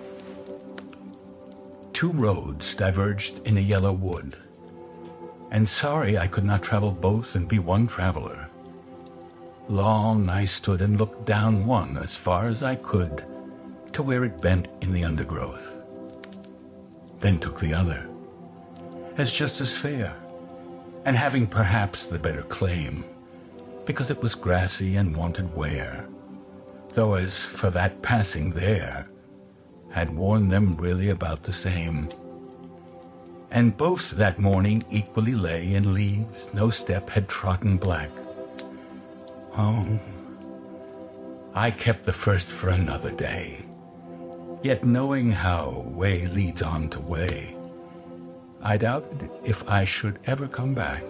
Two roads diverged in a yellow wood, and sorry I could not travel both and be one traveler. Long I stood and looked down one as far as I could to where it bent in the undergrowth. Then took the other, as just as fair, and having perhaps the better claim, because it was grassy and wanted wear, though as for that passing there, had worn them really about the same. And both that morning equally lay in leaves no step had trodden black. Oh, I kept the first for another day. Yet knowing how way leads on to way, I doubted if I should ever come back.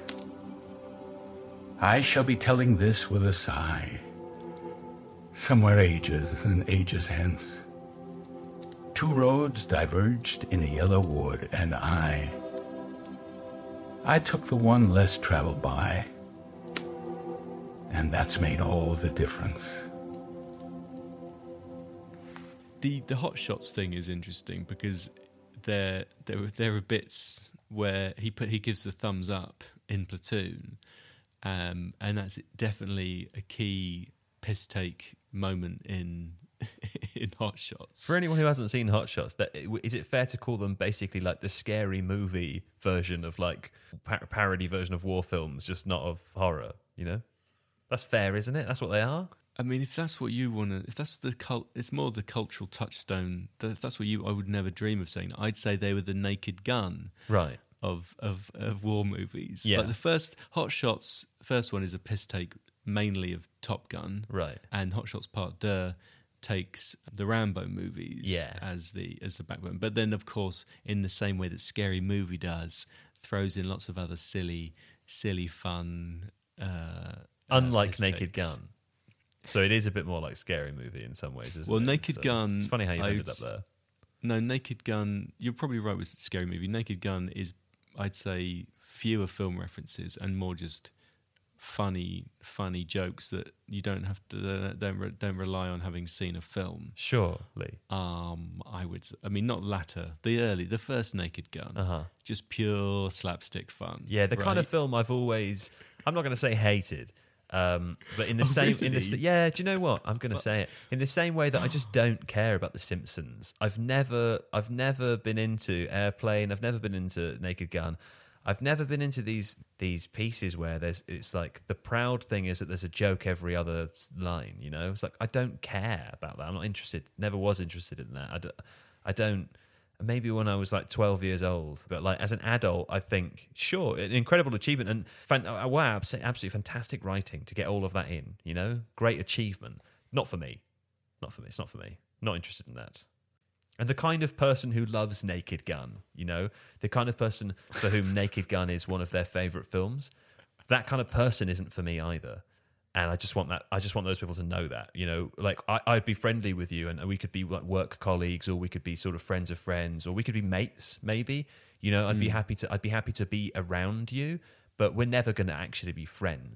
I shall be telling this with a sigh, somewhere ages and ages hence. Two roads diverged in a yellow wood, and I, I took the one less traveled by, and that's made all the difference. The the hot shots thing is interesting because there there there are bits where he put he gives the thumbs up in Platoon, um, and that's definitely a key piss take moment in in Hot Shots. For anyone who hasn't seen Hot Shots, that, is it fair to call them basically like the scary movie version of like par- parody version of war films, just not of horror? You know, that's fair, isn't it? That's what they are. I mean, if that's what you want to, if that's the cult, it's more the cultural touchstone. That if that's what you, I would never dream of saying. I'd say they were the Naked Gun, right, of of, of war movies. Yeah. Like the first Hot Shots, first one is a piss take mainly of Top Gun, right, and Hot Shots Part Deux takes the Rambo movies yeah. as the as the backbone. But then, of course, in the same way that Scary Movie does, throws in lots of other silly, silly fun. Uh, Unlike uh, piss Naked takes. Gun. So it is a bit more like Scary Movie in some ways, isn't Well, it? Naked So Gun, It's funny how you I ended would up there. No, Naked Gun, you're probably right with Scary Movie. Naked Gun is, I'd say, fewer film references and more just funny, funny jokes that you don't have to don't re- don't rely on having seen a film. Surely. Um, I would, I mean, not latter, the early, the first Naked Gun, Uh-huh. just pure slapstick fun. Yeah, the kind of right? film I've always, I'm not going to say hated, um, but in the same, in the s- really? yeah, do you know what? I'm going to say it in the same way that I just don't care about The Simpsons. I've never, I've never been into Airplane. I've never been into Naked Gun. I've never been into these these pieces where there's it's like the proud thing is that there's a joke every other s- line. You know, it's like I don't care about that. I'm not interested. Never was interested in that. I don't. I don't maybe when I was like twelve years old, but like as an adult, I think sure, an incredible achievement and fan, uh, wow, abs- absolutely fantastic writing to get all of that in. You know, great achievement. Not for me. Not for me. It's not for me. Not interested in that. And the kind of person who loves Naked Gun, you know, the kind of person for whom Naked Gun is one of their favourite films, that kind of person isn't for me either. And I just want that. I just want those people to know that, you know, like I, I'd be friendly with you, and we could be like work colleagues, or we could be sort of friends of friends, or we could be mates, maybe. You know, I'd mm. be happy to. I'd be happy to be around you, but we're never going to actually be friends.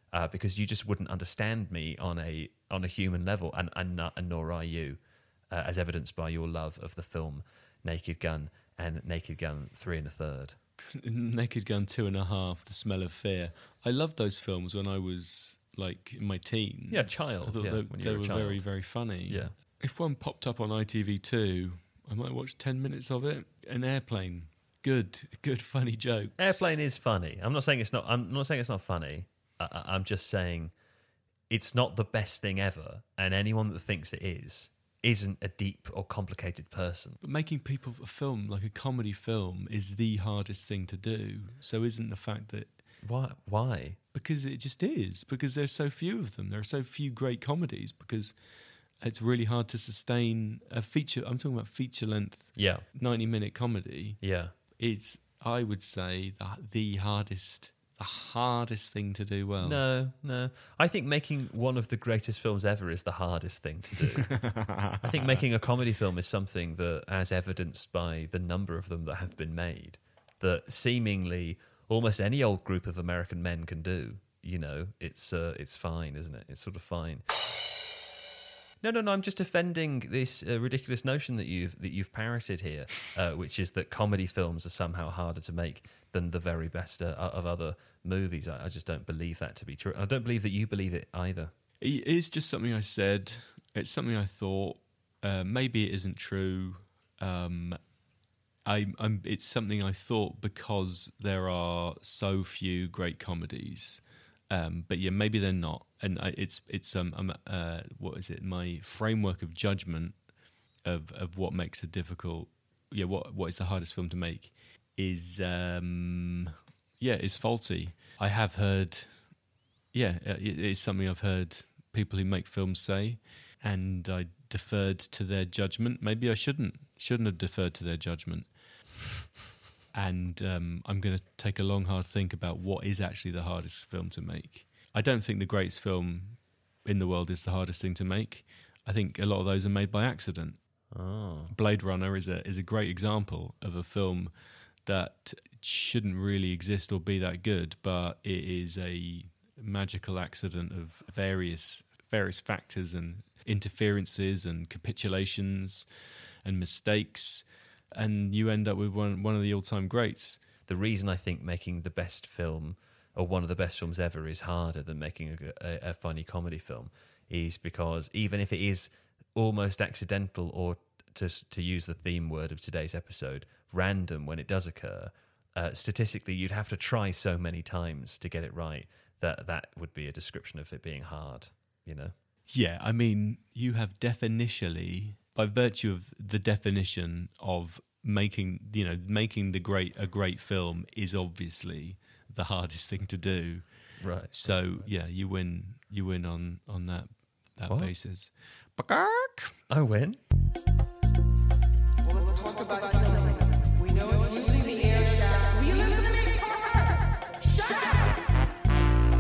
uh, because you just wouldn't understand me on a on a human level, and and, not, and nor are you, uh, as evidenced by your love of the film Naked Gun and Naked Gun Three and a Third. Naked Gun Two and a Half, The Smell of Fear. I loved those films when I was like in my teens. Yeah, child. I thought yeah, they, when you they were a were child. very, very funny. Yeah. If one popped up on I T V two, I might watch ten minutes of it. An Airplane. Good, good funny jokes. Airplane is funny. I'm not saying it's not. I'm not saying it's not funny. I, I- I'm just saying it's not the best thing ever, and anyone that thinks it is isn't a deep or complicated person. But making people a film, like a comedy film, is the hardest thing to do. So isn't the fact that... Why? Why? Because it just is. Because there's so few of them. There are so few great comedies because it's really hard to sustain a feature... I'm talking about feature-length, Yeah. ninety-minute comedy. Yeah. It's, I would say, the, the hardest... The hardest thing to do well. No, no. I think making one of the greatest films ever is the hardest thing to do. I think making a comedy film is something that, as evidenced by the number of them that have been made, that seemingly almost any old group of American men can do. You know, it's uh, it's fine, isn't it? It's sort of fine. No, no, no. I'm just defending this uh, ridiculous notion that you've that you've parroted here, uh, which is that comedy films are somehow harder to make than the very best uh, of other movies. I, I just don't believe that to be true. I don't believe that you believe it either. It is just something I said. It's something I thought. Uh, maybe it isn't true. Um, I, I'm, it's something I thought because there are so few great comedies. Um, but yeah, maybe they're not. And I, it's it's um, um uh, what is it? My framework of judgment of of what makes a difficult, yeah, what what is the hardest film to make is um yeah is faulty. I have heard, yeah, it, it's something I've heard people who make films say, and I deferred to their judgment. Maybe I shouldn't shouldn't have deferred to their judgment. And um, I'm going to take a long, hard think about what is actually the hardest film to make. I don't think the greatest film in the world is the hardest thing to make. I think a lot of those are made by accident. Oh. Blade Runner is a is a great example of a film that shouldn't really exist or be that good, but it is a magical accident of various various factors and interferences and capitulations and mistakes. And you end up with one one of the all-time greats. The reason I think making the best film, or one of the best films ever, is harder than making a, a, a funny comedy film is because even if it is almost accidental, or to to use the theme word of today's episode, random when it does occur, uh, statistically you'd have to try so many times to get it right that that would be a description of it being hard, you know? Yeah, I mean, you have definitionally, by virtue of the definition of making, you know, making the great a great film is obviously the hardest thing to do. Right. So yeah, you win. You win on on that that What? basis. I win? Well, let's talk about killing. We know it's using the air shaft. We eliminate Parker! Shut up!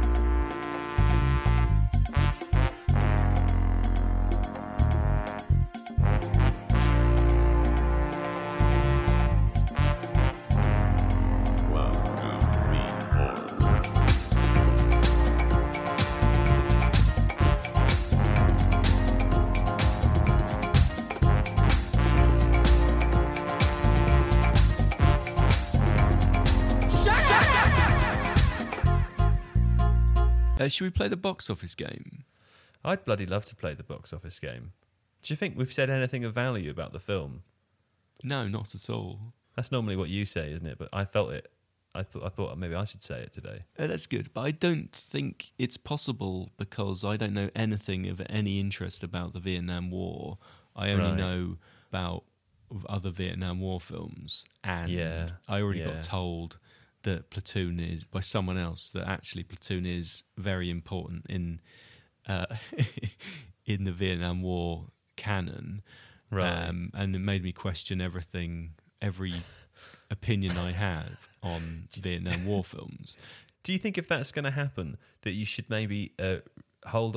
Uh, should we play the box office game? I'd bloody love to play the box office game. Do you think we've said anything of value about the film? No, not at all. That's normally what you say, isn't it? But I felt it. I thought I thought maybe I should say it today. Uh, that's good, but I don't think it's possible because I don't know anything of any interest about the Vietnam War. I only Right. know about other Vietnam War films, and Yeah, I already yeah. got told that Platoon is, by someone else, that actually Platoon is very important in uh, in the Vietnam War canon. Right. Um, and it made me question everything, every opinion I have on Vietnam War films. Do you think if that's going to happen, that you should maybe uh, hold off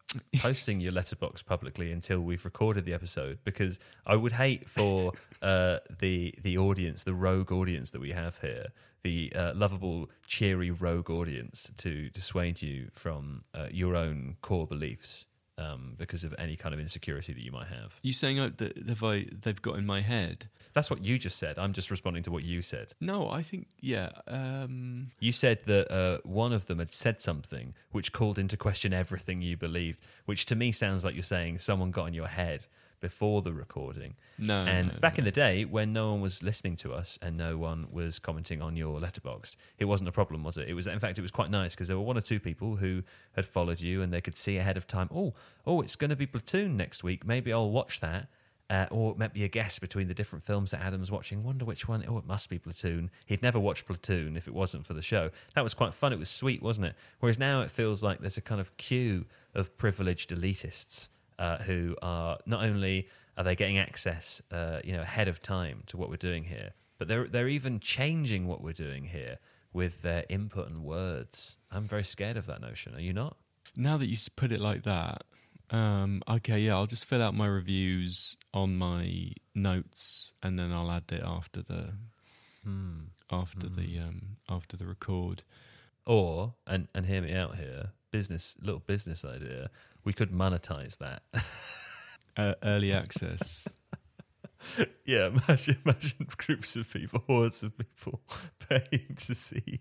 posting your letterbox publicly until we've recorded the episode, because I would hate for uh, the the audience, the rogue audience that we have here, the uh, lovable, cheery rogue audience, to dissuade you from uh, your own core beliefs um, because of any kind of insecurity that you might have. You saying oh, that have I, they've got in my head? That's what you just said. I'm just responding to what you said. No, I think, yeah. Um, You said that uh, one of them had said something which called into question everything you believed, which to me sounds like you're saying someone got in your head before the recording. No, And no, back no. in the day, when no one was listening to us and no one was commenting on your Letterboxd, it wasn't a problem, was it? It was, in fact, it was quite nice because there were one or two people who had followed you and they could see ahead of time, oh, oh, it's going to be Platoon next week. Maybe I'll watch that. Uh, or it might be a guess between the different films that Adam's watching. Wonder which one. Oh, it must be Platoon. He'd never watched Platoon if it wasn't for the show. That was quite fun. It was sweet, wasn't it? Whereas now it feels like there's a kind of queue of privileged elitists uh, who are not only are they getting access, uh, you know, ahead of time to what we're doing here, but they're they're even changing what we're doing here with their input and words. I'm very scared of that notion. Are you not? Now that you s- put it like that, um, okay, yeah, I'll just fill out my reviews on my notes, and then I'll add it after the after the um, after the record. Or, and, and hear me out here, business little business idea, we could monetize that. Uh, early access. Yeah, imagine, imagine groups of people, hordes of people paying to see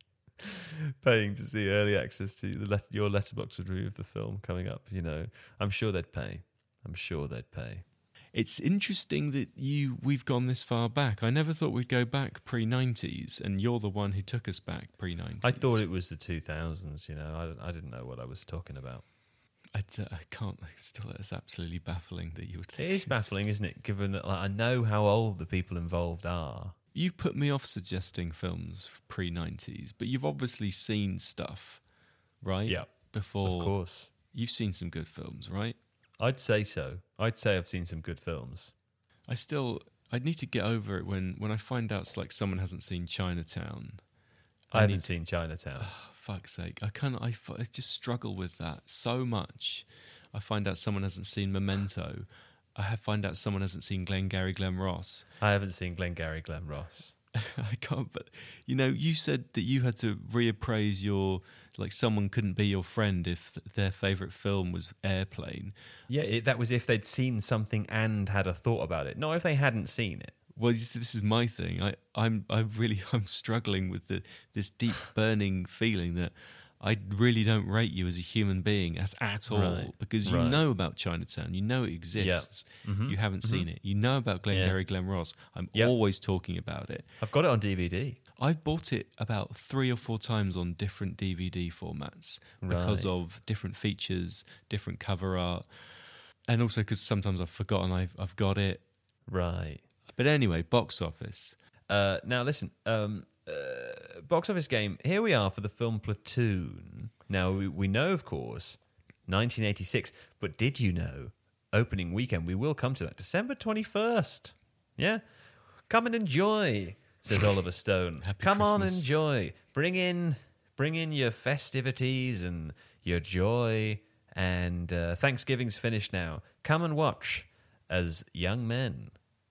paying to see early access to the let- your Letterboxd review of the film coming up. You know, I'm sure they'd pay. I'm sure they'd pay. It's interesting that you we've gone this far back. I never thought we'd go back pre nineties, and you're the one who took us back pre nineties. I thought it was the two thousands. You know, I, I didn't know what I was talking about. I, d- I can't. Still, it's absolutely baffling that you would. It is baffling, isn't it? Given that like, I know how old the people involved are. You've put me off suggesting films pre nineties, but you've obviously seen stuff, right? Yeah, Before, of course. You've seen some good films, right? I'd say so. I'd say I've seen some good films. I still, I need to get over it when, when I find out it's like someone hasn't seen Chinatown. I, haven't need- seen Chinatown. Oh, fuck's sake. I kind of, I, f- I just struggle with that so much. I find out someone hasn't seen Memento. I have find out someone hasn't seen Glengarry Glen Ross. I haven't seen Glengarry Glen Ross. I can't, but you know, you said that you had to reappraise your, like someone couldn't be your friend if th- their favourite film was Airplane. Yeah, it, that was if they'd seen something and had a thought about it. Not if they hadn't seen it. Well, you see, this is my thing. I, I'm, I really, I'm struggling with the this deep burning feeling that I really don't rate you as a human being at, at all, Right, because you right. know about Chinatown, you know it exists, Mhm, you haven't seen it. You know about Glengarry Glen Ross. I'm Yep. always talking about it. I've got it on D V D. I've bought it about three or four times on different D V D formats because Right. of different features, different cover art, and also because sometimes I've forgotten I've I've got it. Right. But anyway, box office. Uh, now, listen, um, uh, box office game. Here we are for the film Platoon. Now, we, we know, of course, nineteen eighty-six, but did you know, opening weekend, we will come to that, December twenty-first. Yeah? Come and enjoy, says Oliver Stone. Happy Come on, Christmas. enjoy. Bring in, bring in your festivities and your joy. And uh, Thanksgiving's finished now. Come and watch as young men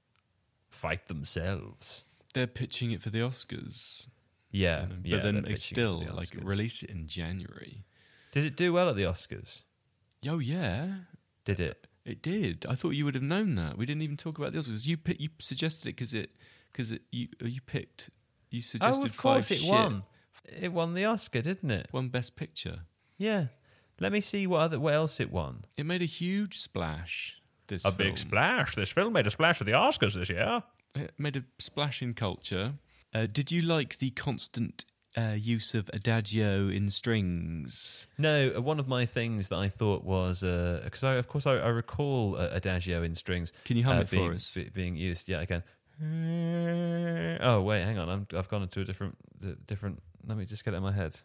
fight themselves. They're pitching it for the Oscars, Yeah, you know, yeah. but then they're it's pitching it for still the like Oscars. release it in January. Did it do well at the Oscars? Oh yeah, Did it? it did. I thought you would have known that. We didn't even talk about the Oscars. You pick, you suggested it because it because it you you picked you suggested Oh, of course five it shit. won. It won the Oscar, didn't it? One Best Picture. Yeah. Let me see what other what else it won. It made a huge splash. This A film. big splash. This film made a splash at the Oscars this year. It made a splash in culture. Uh, did you like the constant uh, use of adagio in strings? No, uh, one of my things that I thought was because I, of course, I, I recall uh, adagio in strings. Can you hum uh, it for being, us? be- being used. Yeah, I can. Oh wait, hang on. I'm, I've gone into a different, the different. Let me just get it in my head.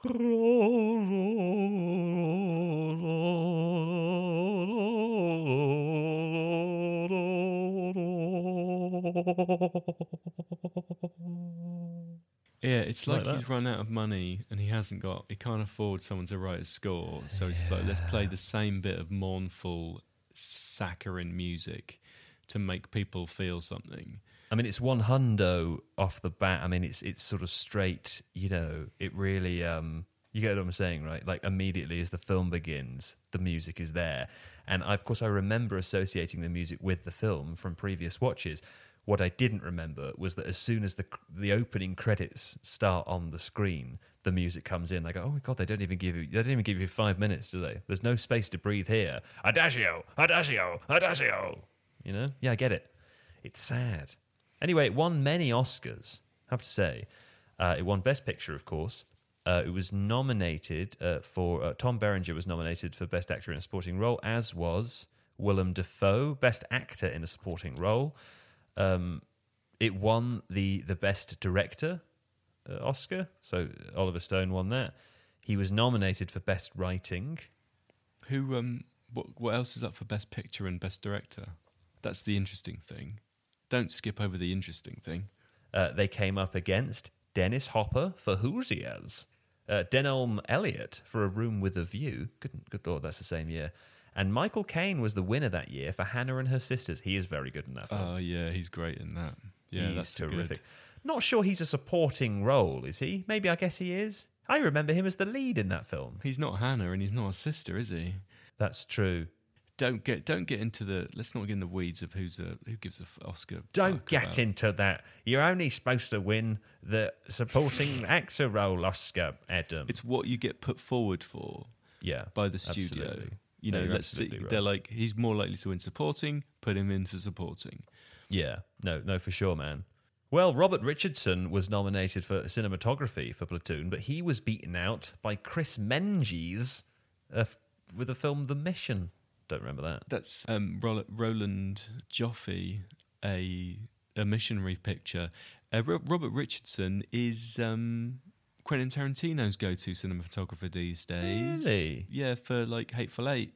Yeah, it's like, Like he's that. run out of money and he hasn't got, he can't afford someone to write a score. So he's just like, let's play the same bit of mournful, saccharine music to make people feel something. I mean, it's one hundo off the bat. I mean, it's it's sort of straight, you know, it really, um, you get what I'm saying, right? Like, immediately as the film begins, the music is there. And, I, of course, I remember associating the music with the film from previous watches. What I didn't remember was that as soon as the the opening credits start on the screen, the music comes in. I go, oh my God, they don't even give you, they don't even give you five minutes, do they? There's no space to breathe here. Adagio, adagio, adagio. You know? Yeah, I get it. It's sad. Anyway, it won many Oscars, I have to say. Uh, it won Best Picture, of course. Uh, it was nominated uh, for... Uh, Tom Berenger was nominated for Best Actor in a Supporting Role, as was Willem Dafoe, Best Actor in a Supporting Role. Um, it won the, the Best Director uh, Oscar, so Oliver Stone won that. He was nominated for Best Writing. Who, um, what, what else is up for Best Picture and Best Director? That's the interesting thing. Don't skip over the interesting thing. Uh, they came up against Dennis Hopper for Hoosiers, uh, Denholm Elliott for A Room with a View. Good, good Lord, that's the same year. And Michael Caine was the winner that year for Hannah and Her Sisters. He is very good in that film. Oh, yeah, he's great in that. Yeah, he's that's so terrific. good. Not sure he's a supporting role, is he? Maybe, I guess he is. I remember him as the lead in that film. He's not Hannah and he's not a sister, is he? That's true. Don't get don't get into the. Let's not get in the weeds of who's a who gives a f- Oscar. Don't fuck get about. into that. You're only supposed to win the supporting actor role Oscar, Adam. It's what you get put forward for yeah, by the studio. absolutely. You No, know, you're let's see. absolutely right. They're like, he's more likely to win supporting. Put him in for supporting. Yeah, no, no, for sure, man. Well, Robert Richardson was nominated for cinematography for Platoon, but he was beaten out by Chris Menges uh, with the film The Mission. Don't remember that. That's um, Ro- Roland Joffe, a a missionary picture. Uh, Ro- Robert Richardson is um, Quentin Tarantino's go-to cinematographer these days. Really? Yeah, for like Hateful Eight.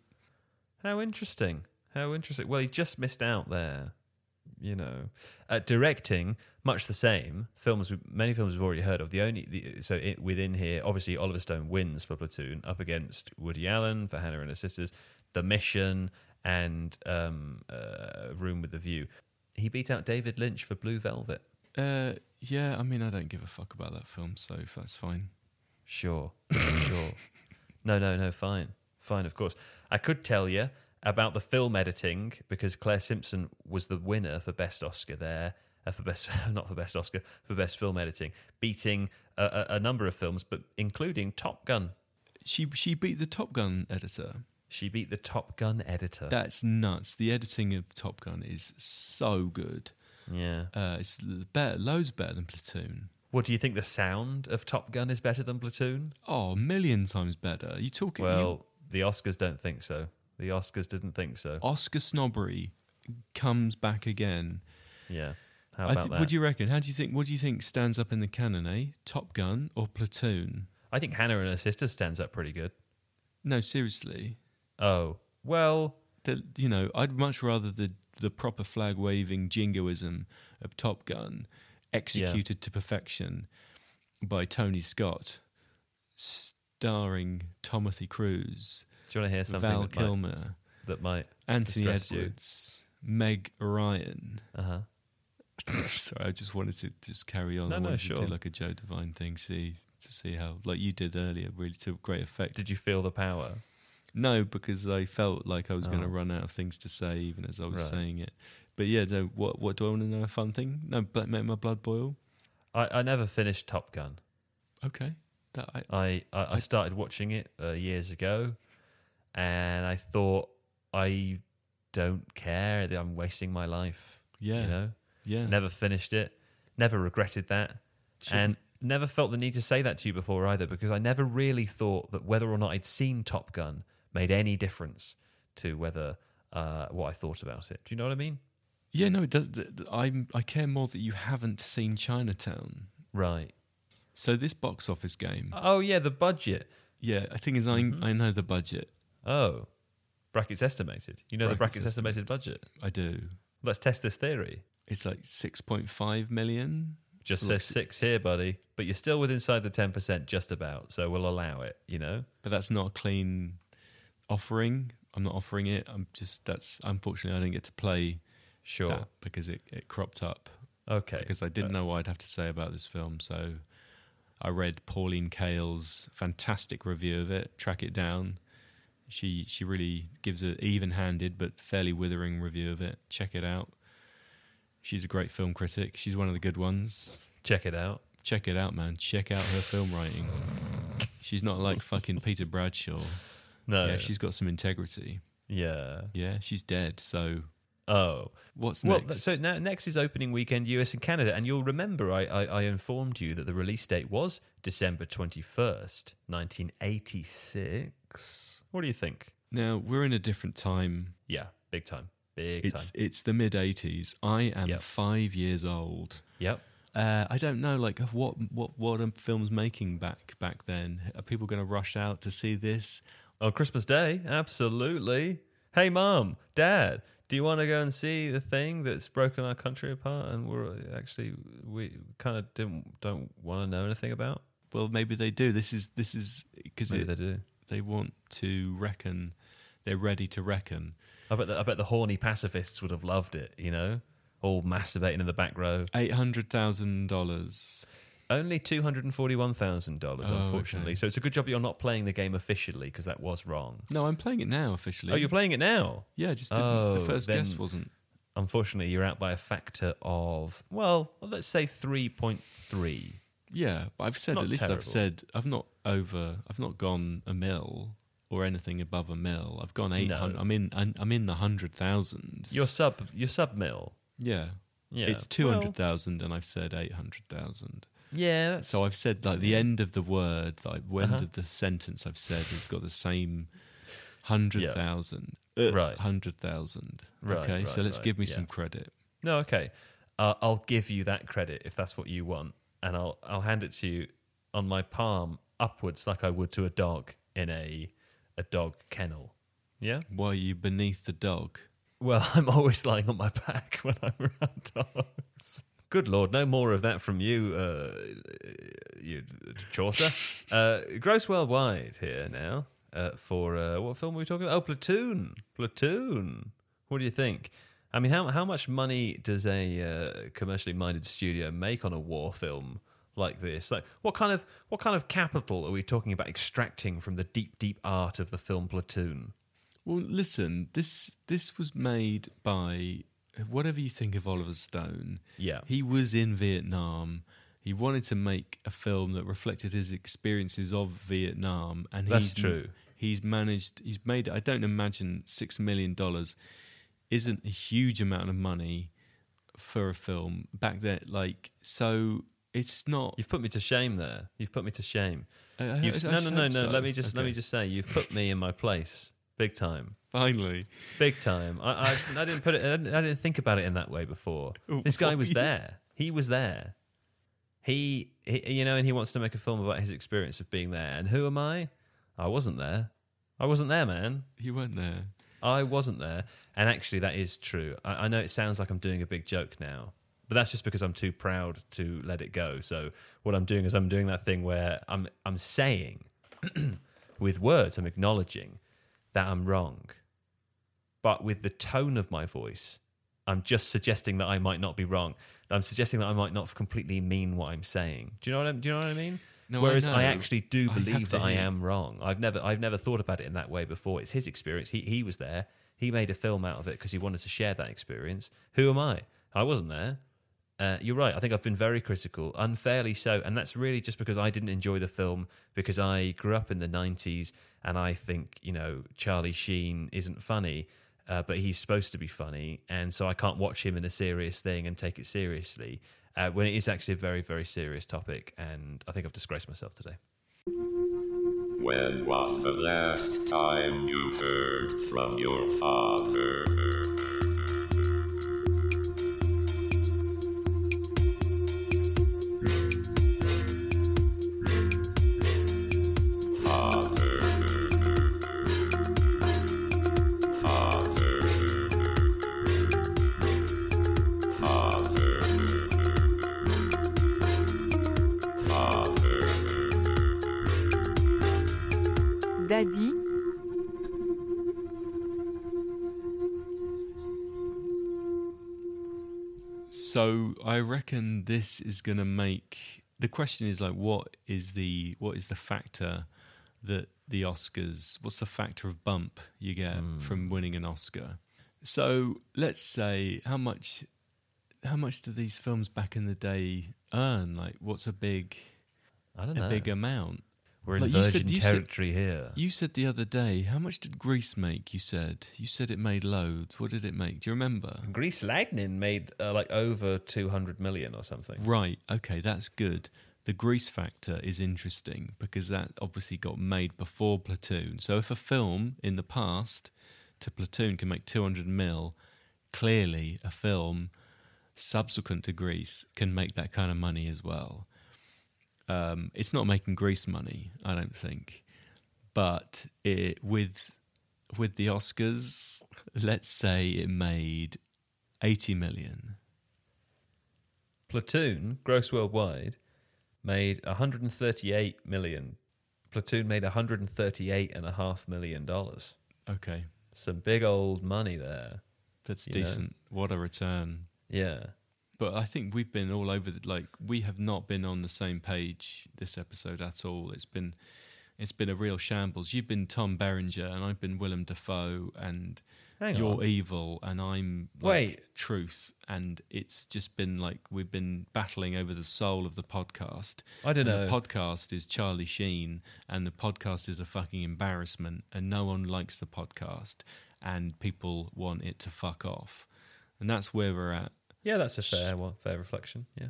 How interesting. How interesting. Well, he just missed out there. You know, uh, directing, much the same. Films, many films we've already heard of. The only the, so it, within here, obviously Oliver Stone wins for Platoon, up against Woody Allen for Hannah and Her Sisters, The Mission, and um, uh, Room with a View. He beat out David Lynch for Blue Velvet. Uh, yeah, I mean, I don't give a fuck about that film, so that's fine. Sure, sure. No, no, no. Fine, fine. Of course, I could tell you about the film editing because Claire Simpson was the winner for Best Oscar there, uh, for best not for Best Oscar, for Best Film Editing, beating a, a, a number of films, but including Top Gun. She she beat the Top Gun editor. She beat the Top Gun editor. That's nuts. The editing of Top Gun is so good. yeah. Uh, it's better, loads better than Platoon. What do you think? The sound of Top Gun is better than Platoon? Oh, a million times better. You talking? you- Well, the Oscars don't think so. The Oscars didn't think so. Oscar snobbery comes back again. Yeah. How I about th- that? What do you reckon? How do you think? What do you think stands up in the canon? Eh? Top Gun or Platoon? I think Hannah and Her Sisters stands up pretty good. No, seriously. Oh, well, The, you know, I'd much rather the the proper flag waving jingoism of Top Gun, executed to perfection by Tony Scott, starring Timothy Cruise, do you want to hear something Val that might, Kilmer, that might Anthony distress you? Edwards, Meg Ryan. Uh-huh. Sorry, I just wanted to just carry on. No, I no, wanted sure. to do like a Joe Divine thing, see to see how, like you did earlier, really to great effect. Did you feel the power? No, because I felt like I was going to Oh. run out of things to say even as I was Right. saying it. But yeah, no, what what do I want to know? A fun thing? No, but make my blood boil. I, I never finished Top Gun. Okay, that I, I, I, I started watching it uh, years ago, and I thought, I don't care that I'm wasting my life. yeah, You know? yeah. Never finished it. Never regretted that. And never felt the need to say that to you before either, because I never really thought that whether or not I'd seen Top Gun made any difference to whether uh, what I thought about it. Do you know what I mean? Yeah, no, it does. th- th- I I care more that you haven't seen Chinatown. Right. So this box office game, Oh, yeah, the budget. yeah, I think is I Mm-hmm. I know the budget. Oh, brackets estimated. You know the Brackets brackets estimated budget. I do. Let's test this theory. It's like six point five million. Just Look, says six here, buddy. But you're still within inside the ten percent, just about. So we'll allow it, you know? But that's not a clean offering. I'm not offering it. I'm just that's unfortunately I didn't get to play Sure. that because it, it cropped up. Okay. Because I didn't know what I'd have to say about this film. So I read Pauline Kael's fantastic review of it, Track It Down. She she really gives an even-handed but fairly withering review of it. Check it out. She's a great film critic. She's one of the good ones. Check it out. Check it out, man. Check out her film writing. She's not like fucking Peter Bradshaw. No. Yeah, she's got some integrity. Yeah. Yeah, she's dead. So Oh. what's Well, next? so now, next is opening weekend U S and Canada. And you'll remember I, I, I informed you that the release date was December twenty-first, nineteen eighty-six. What do you think? Now we're in a different time. Yeah, big time. Big It's time. it's the mid eighties. I am Yep. five years old. Yep. Uh, I don't know, like what what what are films making back back then? Are people going to rush out to see this? On Christmas Day, absolutely. Hey, Mom, Dad, do you want to go and see the thing that's broken our country apart and we're actually we kind of didn't don't want to know anything about? Well, maybe they do. This is this is because Maybe they do. they want to reckon. They're ready to reckon. I bet the, I bet the horny pacifists would have loved it. You know, all masturbating in the back row. Eight hundred thousand dollars. Only two hundred and forty-one thousand dollars, Oh, unfortunately. okay. So it's a good job you're not playing the game officially because that was wrong. No, I'm playing it now officially. Oh, you're playing it now. Yeah, just didn't, Oh, the first then- guess wasn't. Unfortunately, you're out by a factor of well, let's say three point three. Yeah, but I've said Not at least terrible. I've said I've not over. I've not gone a mil or anything above a mil. I've gone eight hundred. No. I'm in. I'm, I'm in the hundred thousands. Your sub, your sub mill. yeah. Yeah, It's two hundred thousand, and I've said eight hundred thousand. Yeah, that's, So I've said like the end of the word, like the end Uh-huh. of the sentence I've said has got the same hundred thousand, uh, Right. Hundred thousand. Right, Okay, right, so let's right, give me yeah. some credit. no okay. Uh, I'll give you that credit if that's what you want, and I'll I'll hand it to you on my palm upwards, like I would to a dog in a a dog kennel. Yeah. Why are you beneath the dog? Well, I'm always lying on my back when I'm around dogs. Good Lord, no more of that from you, uh, you Chaucer. uh, Gross Worldwide here now uh, for uh, what film are we talking about? Oh, Platoon. Platoon. What do you think? I mean, how how much money does a uh, commercially minded studio make on a war film like this? Like, what kind of what kind of capital are we talking about extracting from the deep, deep art of the film Platoon? Well, listen, this this was made by whatever you think of Oliver Stone. Yeah. He was in Vietnam. He wanted to make a film that reflected his experiences of Vietnam, and That's he's, true. He's managed. He's made. I don't imagine six million dollars isn't a huge amount of money for a film back then. Like, so it's not. You've put me to shame there. You've put me to shame. I- I- You've, I no, no, should no, hope no. so. Let me just let me Okay. just say, you've put me in my place, big time, Finally. big time. I, I, I didn't put it. I didn't, I didn't think about it in that way before. This guy was there. He was there. He, he, you know, and he wants to make a film about his experience of being there. And who am I? I wasn't there. I wasn't there, man. You weren't there. I wasn't there. And actually, that is true. I, I know it sounds like I'm doing a big joke now, but that's just because I'm too proud to let it go. So what I'm doing is I'm doing that thing where I'm I'm saying with words, I'm acknowledging that I'm wrong. But with the tone of my voice, I'm just suggesting that I might not be wrong. I'm suggesting that I might not completely mean what I'm saying. Do you know what I, do you know what I mean? No, I Whereas know. I, actually do I have believe to that I hear. am wrong. I've never I've never thought about it in that way before. It's his experience. He he was there. He made a film out of it because he wanted to share that experience. Who am I? I wasn't there. Uh, you're right. I think I've been very critical, unfairly so, and that's really just because I didn't enjoy the film because I grew up in the nineties and I think, you know, Charlie Sheen isn't funny, uh, but he's supposed to be funny, and so I can't watch him in a serious thing and take it seriously uh, when it is actually a very, very serious topic, and I think I've disgraced myself today. When was the last time you heard from your father? Daddy? So I reckon this is going to make the question is like, what is the what is the factor that the Oscars? What's the factor of bump you get mm. from winning an Oscar? So let's say how much how much do these films back in the day earn? Like, what's a big I don't a know. big amount? We're in like you virgin said, you territory said, here. You said the other day, how much did Grease make? You said you said it made loads. What did it make? Do you remember? Grease Lightning made uh, like over two hundred million or something. Right. Okay, that's good. The Grease factor is interesting because that obviously got made before Platoon. So if a film in the past to Platoon can make two hundred mil, clearly a film subsequent to Grease can make that kind of money as well. Um, it's not making Grease money, I don't think, but it, with with the Oscars, let's say it made eighty million. Platoon, gross worldwide, made one hundred thirty-eight million. Platoon made one hundred thirty-eight and a half million dollars. Okay, some big old money there. That's decent. Know? What a return! Yeah. But I think we've been all over the, like we have not been on the same page this episode at all. It's been it's been a real shambles. You've been Tom Berenger and I've been Willem Dafoe and Hang you're on. evil and I'm like Wait. truth, and it's just been like we've been battling over the soul of the podcast. I don't and know. The podcast is Charlie Sheen and the podcast is a fucking embarrassment and no one likes the podcast and people want it to fuck off. And that's where we're at. Yeah, that's a fair one, fair reflection. Yeah.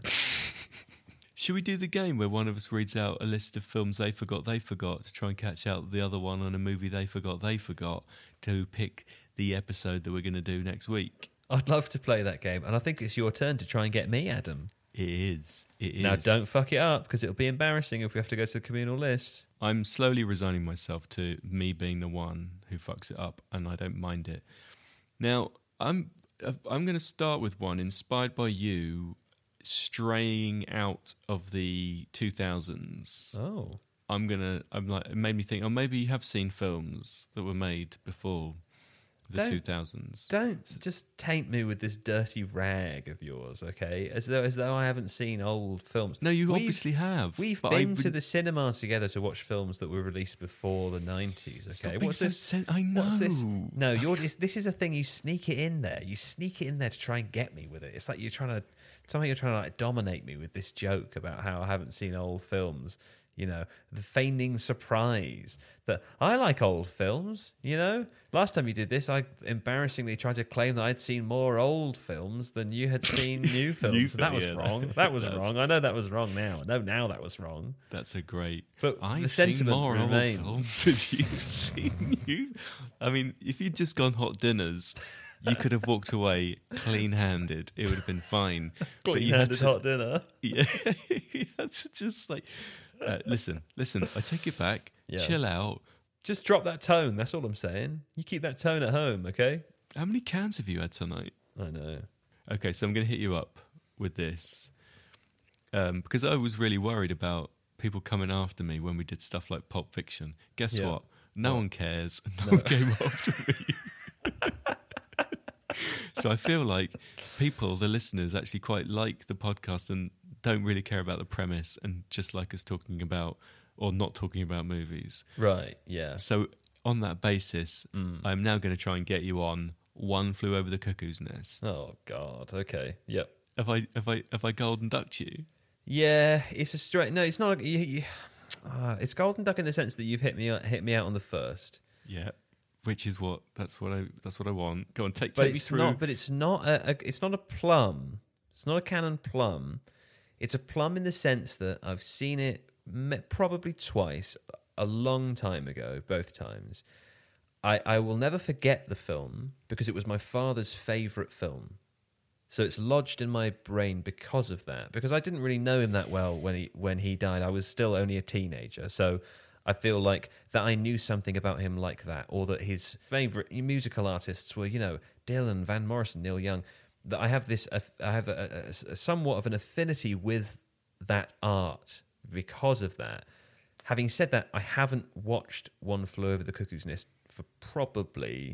Should we do the game where one of us reads out a list of films they forgot they forgot to try and catch out the other one on a movie they forgot they forgot to pick the episode that we're going to do next week? I'd love to play that game, and I think it's your turn to try and get me, Adam. It is. It is. Now, don't fuck it up, because it'll be embarrassing if we have to go to the communal list. I'm slowly resigning myself to me being the one who fucks it up, and I don't mind it. Now, I'm... I'm going to start with one inspired by you straying out of the two thousands. Oh. I'm going to, I'm like, it made me think, oh, maybe you have seen films that were made before the don't, two thousands. Don't just taint me with this dirty rag of yours, okay? As though as though I haven't seen old films. No, you we've, obviously have. We've but been I, to the cinema together to watch films that were released before the nineties, okay? Stop being What's so this? sen- I know. What's this? No, you're just, this is a thing, you sneak it in there. You sneak it in there to try and get me with it. It's like you're trying to, somehow you're trying to like dominate me with this joke about how I haven't seen old films. You know, the feigning surprise that I like old films, you know? Last time you did this, I embarrassingly tried to claim that I'd seen more old films than you had seen new films. New and that film, was yeah. wrong. That was That's- wrong. I know that was wrong now. I know now that was wrong. That's a great. But I've the seen sentiment more remains. old films than you've seen. You, I mean, if you'd just gone hot dinners, you could have walked away clean-handed. It would have been fine. But you had Clean-handed to, hot dinner. yeah, you had to just like uh, listen, listen. I take it back. Yeah. Chill out. Just drop that tone. That's all I'm saying. You keep that tone at home, okay? How many cans have you had tonight? I know. Okay, so I'm going to hit you up with this um, because I was really worried about people coming after me when we did stuff like Pulp Fiction. Guess Yeah. what? No What? one cares. No, one came after me. So I feel like people, the listeners, actually quite like the podcast and don't really care about the premise and just like us talking about or not talking about movies. Right, yeah. So on that basis, Mm. I'm now going to try and get you on One Flew Over the Cuckoo's Nest. Oh, God. Okay. Yep. Have I have I have I golden ducked you? Yeah, it's a straight. No, it's not. A, you, you, uh, it's Golden Duck in the sense that you've hit me out- hit me out on the first, Yeah, which is what that's what I that's what I want. Go on, take but take me it's through. not. But it's not a, a. It's not a plum. It's not a canon plum. It's a plum in the sense that I've seen it me- probably twice, a long time ago, both times. I I will never forget the film because it was my father's favourite film. So it's lodged in my brain because of that. Because I didn't really know him that well when he when he died. I was still only a teenager. So I feel like that I knew something about him like that, or that his favourite musical artists were, you know, Dylan, Van Morrison, Neil Young. That I have this, I have a, a, a somewhat of an affinity with that art because of that. Having said that, I haven't watched One Flew Over the Cuckoo's Nest for probably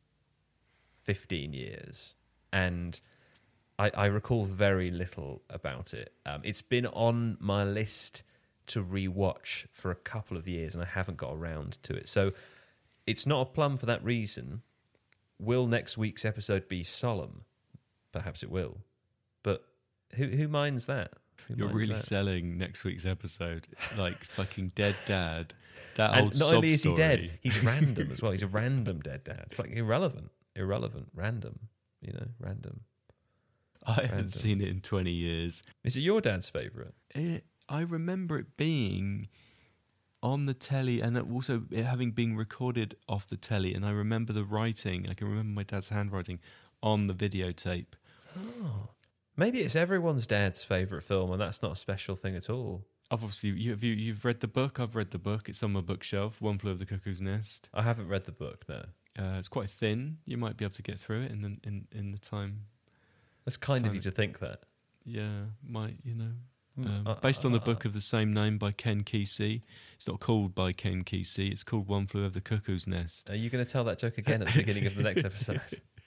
fifteen years. And I, I recall very little about it. Um, it's been on my list to rewatch for a couple of years, and I haven't got around to it. So it's not a plum for that reason. Will next week's episode be solemn? Perhaps it will. But who who minds that? Who You're minds really that? selling next week's episode like fucking dead dad. That And old not sob only is he story. dead, he's random as well. He's a random dead dad. It's like irrelevant, irrelevant, random. You know, random. I haven't random. seen it in twenty years. Is it your dad's favourite? It, I remember it being on the telly and it also it having been recorded off the telly. And I remember the writing. I can remember my dad's handwriting on the videotape. Oh. Maybe it's everyone's dad's favourite film, and that's not a special thing at all. Obviously, you, have you, you've read the book. I've read the book. It's on my bookshelf. One Flew Over the Cuckoo's Nest. I haven't read the book, no. Uh, it's quite thin. You might be able to get through it in the, in in the time. That's kind Time of you it- to think that. Yeah, might you know. Mm, Um, uh, based on the uh, book of the same name by Ken Kesey. It's not called by Ken Kesey. It's called One Flew Over the Cuckoo's Nest. Are you going to tell that joke again at the beginning of the next episode?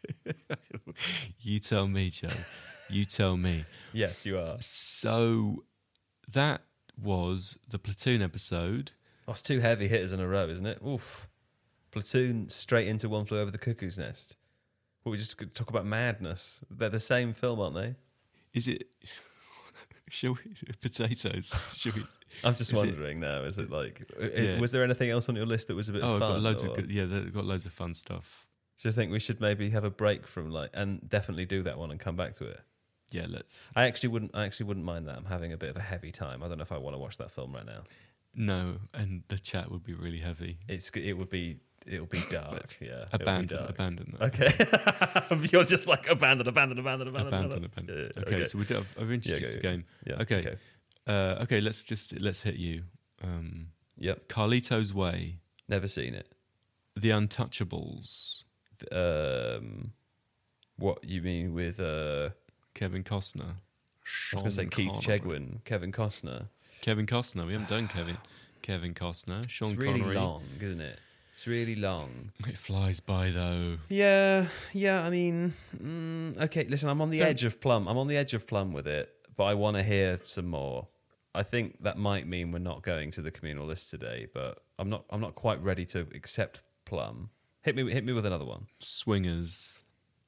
You tell me, Joe. You tell me. Yes, you are. So that was the Platoon episode. Oh, it's two heavy hitters in a row, isn't it? Oof. Platoon straight into One Flew Over the Cuckoo's Nest. Well, we just could talk about madness. They're the same film, aren't they? Is it? Shall we? Potatoes. Shall we? I'm just Is it- wondering now. Is it like? i- Yeah. Was there anything else on your list that was a bit Oh, of I've fun? got loads or- of good. Yeah, they've got loads of fun stuff. Do you think we should maybe have a break from like, and definitely do that one and come back to it? Yeah, let's. I actually wouldn't. I actually wouldn't mind that. I'm having a bit of a heavy time. I don't know if I want to watch that film right now. No, and the chat would be really heavy. It's. It would be. It would be dark. Yeah. it would be Abandon, dark. abandon that. Okay. You're just like abandon, abandon, abandon, abandon, Abandon, abandon. Yeah, okay, so we do have, I've introduced go, the game. Yeah. Okay. Okay. Uh, okay, let's just let's hit you. Um, Yep. Carlito's Way, Never seen it. The Untouchables, Um, what you mean with? Uh, Kevin Costner. I was going to say Sean Keith Connery. Chegwin, Kevin Costner. Kevin Costner. We haven't done Kevin. Kevin Costner. Sean It's really Connery. long, isn't it? It's really long. It flies by though. Yeah, yeah. I mean, mm, okay. Listen, I'm on the Don't- edge of plum. I'm on the edge of plum with it, but I want to hear some more. I think that might mean we're not going to the communal list today, but I'm not. I'm not quite ready to accept plum. Hit me. Hit me with another one. Swingers.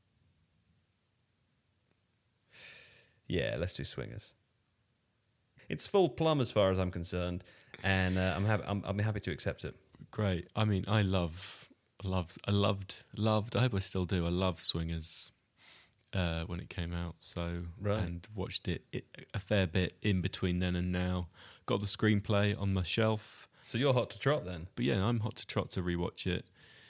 Yeah, let's do Swingers. It's full plum as far as I'm concerned, and uh, I'm happy. I'm, I'm happy to accept it. Great. I mean, I love, loves, I loved, loved. I hope I still do. I love Swingers uh, when it came out. So Right. and watched it, it a fair bit in between then and now. Got the screenplay on my shelf. So you're hot to trot then. But yeah, I'm hot to trot to rewatch it.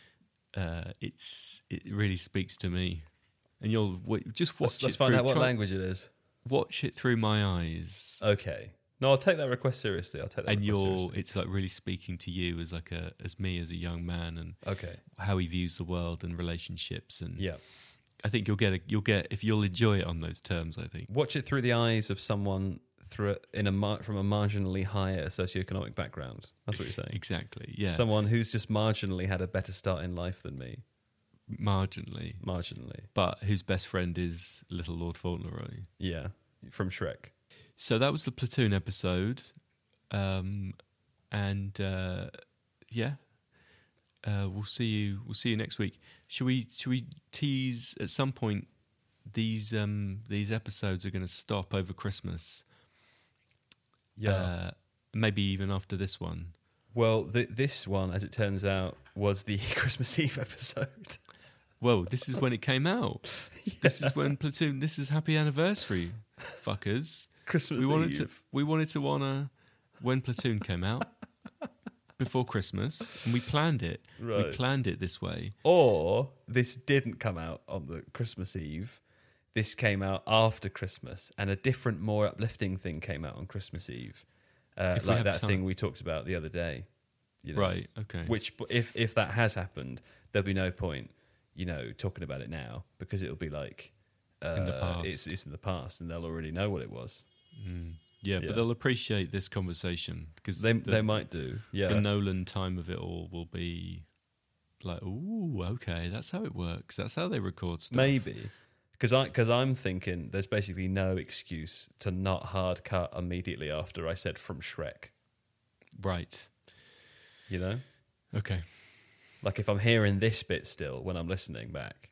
Uh, it's it really speaks to me, and you'll wait, just watch Let's, let's it find through. out what try- language it is. Watch it through my eyes, Okay. No, I'll take that request seriously. I'll take that. and request you're. seriously. It's like really speaking to you as like a as me as a young man, and Okay. how he views the world and relationships. And Yeah. I think you'll get a, you'll get if you'll enjoy it on those terms. I think. Watch it through the eyes of someone through in a mar- from a marginally higher socioeconomic background. That's what you're saying. Exactly. Yeah. Someone who's just marginally had a better start in life than me. Marginally, Marginally. but whose best friend is Little Lord Fauntleroy. Yeah. From Shrek. So that was the Platoon episode, um, and uh, yeah, uh, we'll see you. We'll see you next week. Should we? Should we tease at some point? These um, these episodes are going to stop over Christmas. Yeah. Uh, maybe even after this one. Well, th- this one, as it turns out, was the Christmas Eve episode. Whoa! This is when it came out. This is when Platoon. This is happy anniversary, fuckers. Christmas we wanted Eve. to we wanted to honour when Platoon came out before Christmas, and we planned it. We Right. planned it this way. Or this didn't come out on the Christmas Eve. This came out after Christmas, and a different, more uplifting thing came out on Christmas Eve, uh, If we like have that time. thing we talked about the other day. You know? Right. Okay. Which, if if that has happened, there'll be no point, you know, talking about it now because it'll be like uh, In the past. It's, it's in the past, and they'll already know what it was. Mm. Yeah, Yeah. but they'll appreciate this conversation because They the, they might do. Yeah. the Nolan time of it all will be like, ooh, okay, that's how it works. That's how they record stuff. Maybe. Because I, cause I'm thinking there's basically no excuse to not hard cut immediately after I said from Shrek. Right. You know? Okay. Like if I'm hearing this bit still when I'm listening back,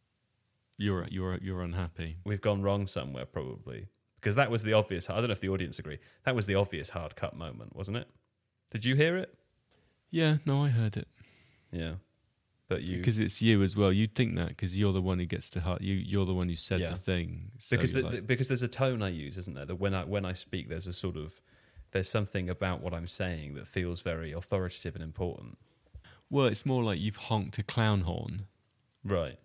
You're you're you're unhappy. we've gone wrong somewhere probably. Because that was the obvious, I don't know if the audience agree, that was the obvious hard cut moment, wasn't it? Did you hear it? Yeah, no, I heard it. Yeah. But you... Because it's you as well. You'd think that because you're the one who gets to heart. You you're the one who said Yeah. the thing. So because you're the, like, the- because there's a tone I use, isn't there? That when I when I speak, there's a sort of there's something about what I'm saying that feels very authoritative and important. well, it's more like you've honked a clown horn Right.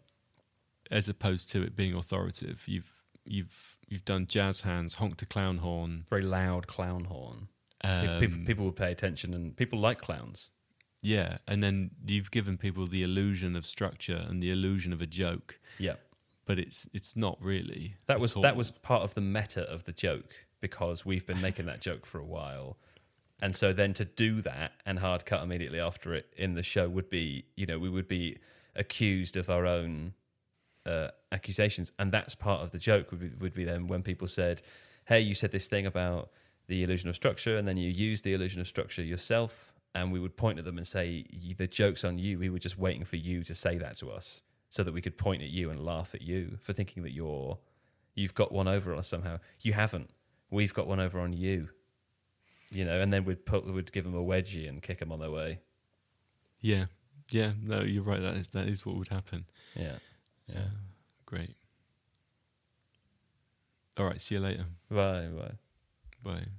as opposed to it being authoritative. You've you've you've done jazz hands, honked a clown horn. Very loud clown horn. Um, people, people would pay attention, and people like clowns. Yeah, and then you've given people the illusion of structure and the illusion of a joke, Yeah. but it's it's not really. That at was all. that was part of the meta of the joke because we've been making that joke for a while. And so then to do that and hard cut immediately after it in the show would be, you know, we would be accused of our own uh, accusations. And that's part of the joke would be, would be then when people said, hey, you said this thing about the illusion of structure and then you used the illusion of structure yourself. And we would point at them and say, the joke's on you. We were just waiting for you to say that to us so that we could point at you and laugh at you for thinking that you're, you've got one over on us somehow. You haven't. We've got one over on you. You know, and then we'd put, we'd give them a wedgie and kick them on their way. Yeah, yeah. No, you're right. That is that is what would happen. Yeah. Yeah, great. All right. See you later. Bye, bye. Bye.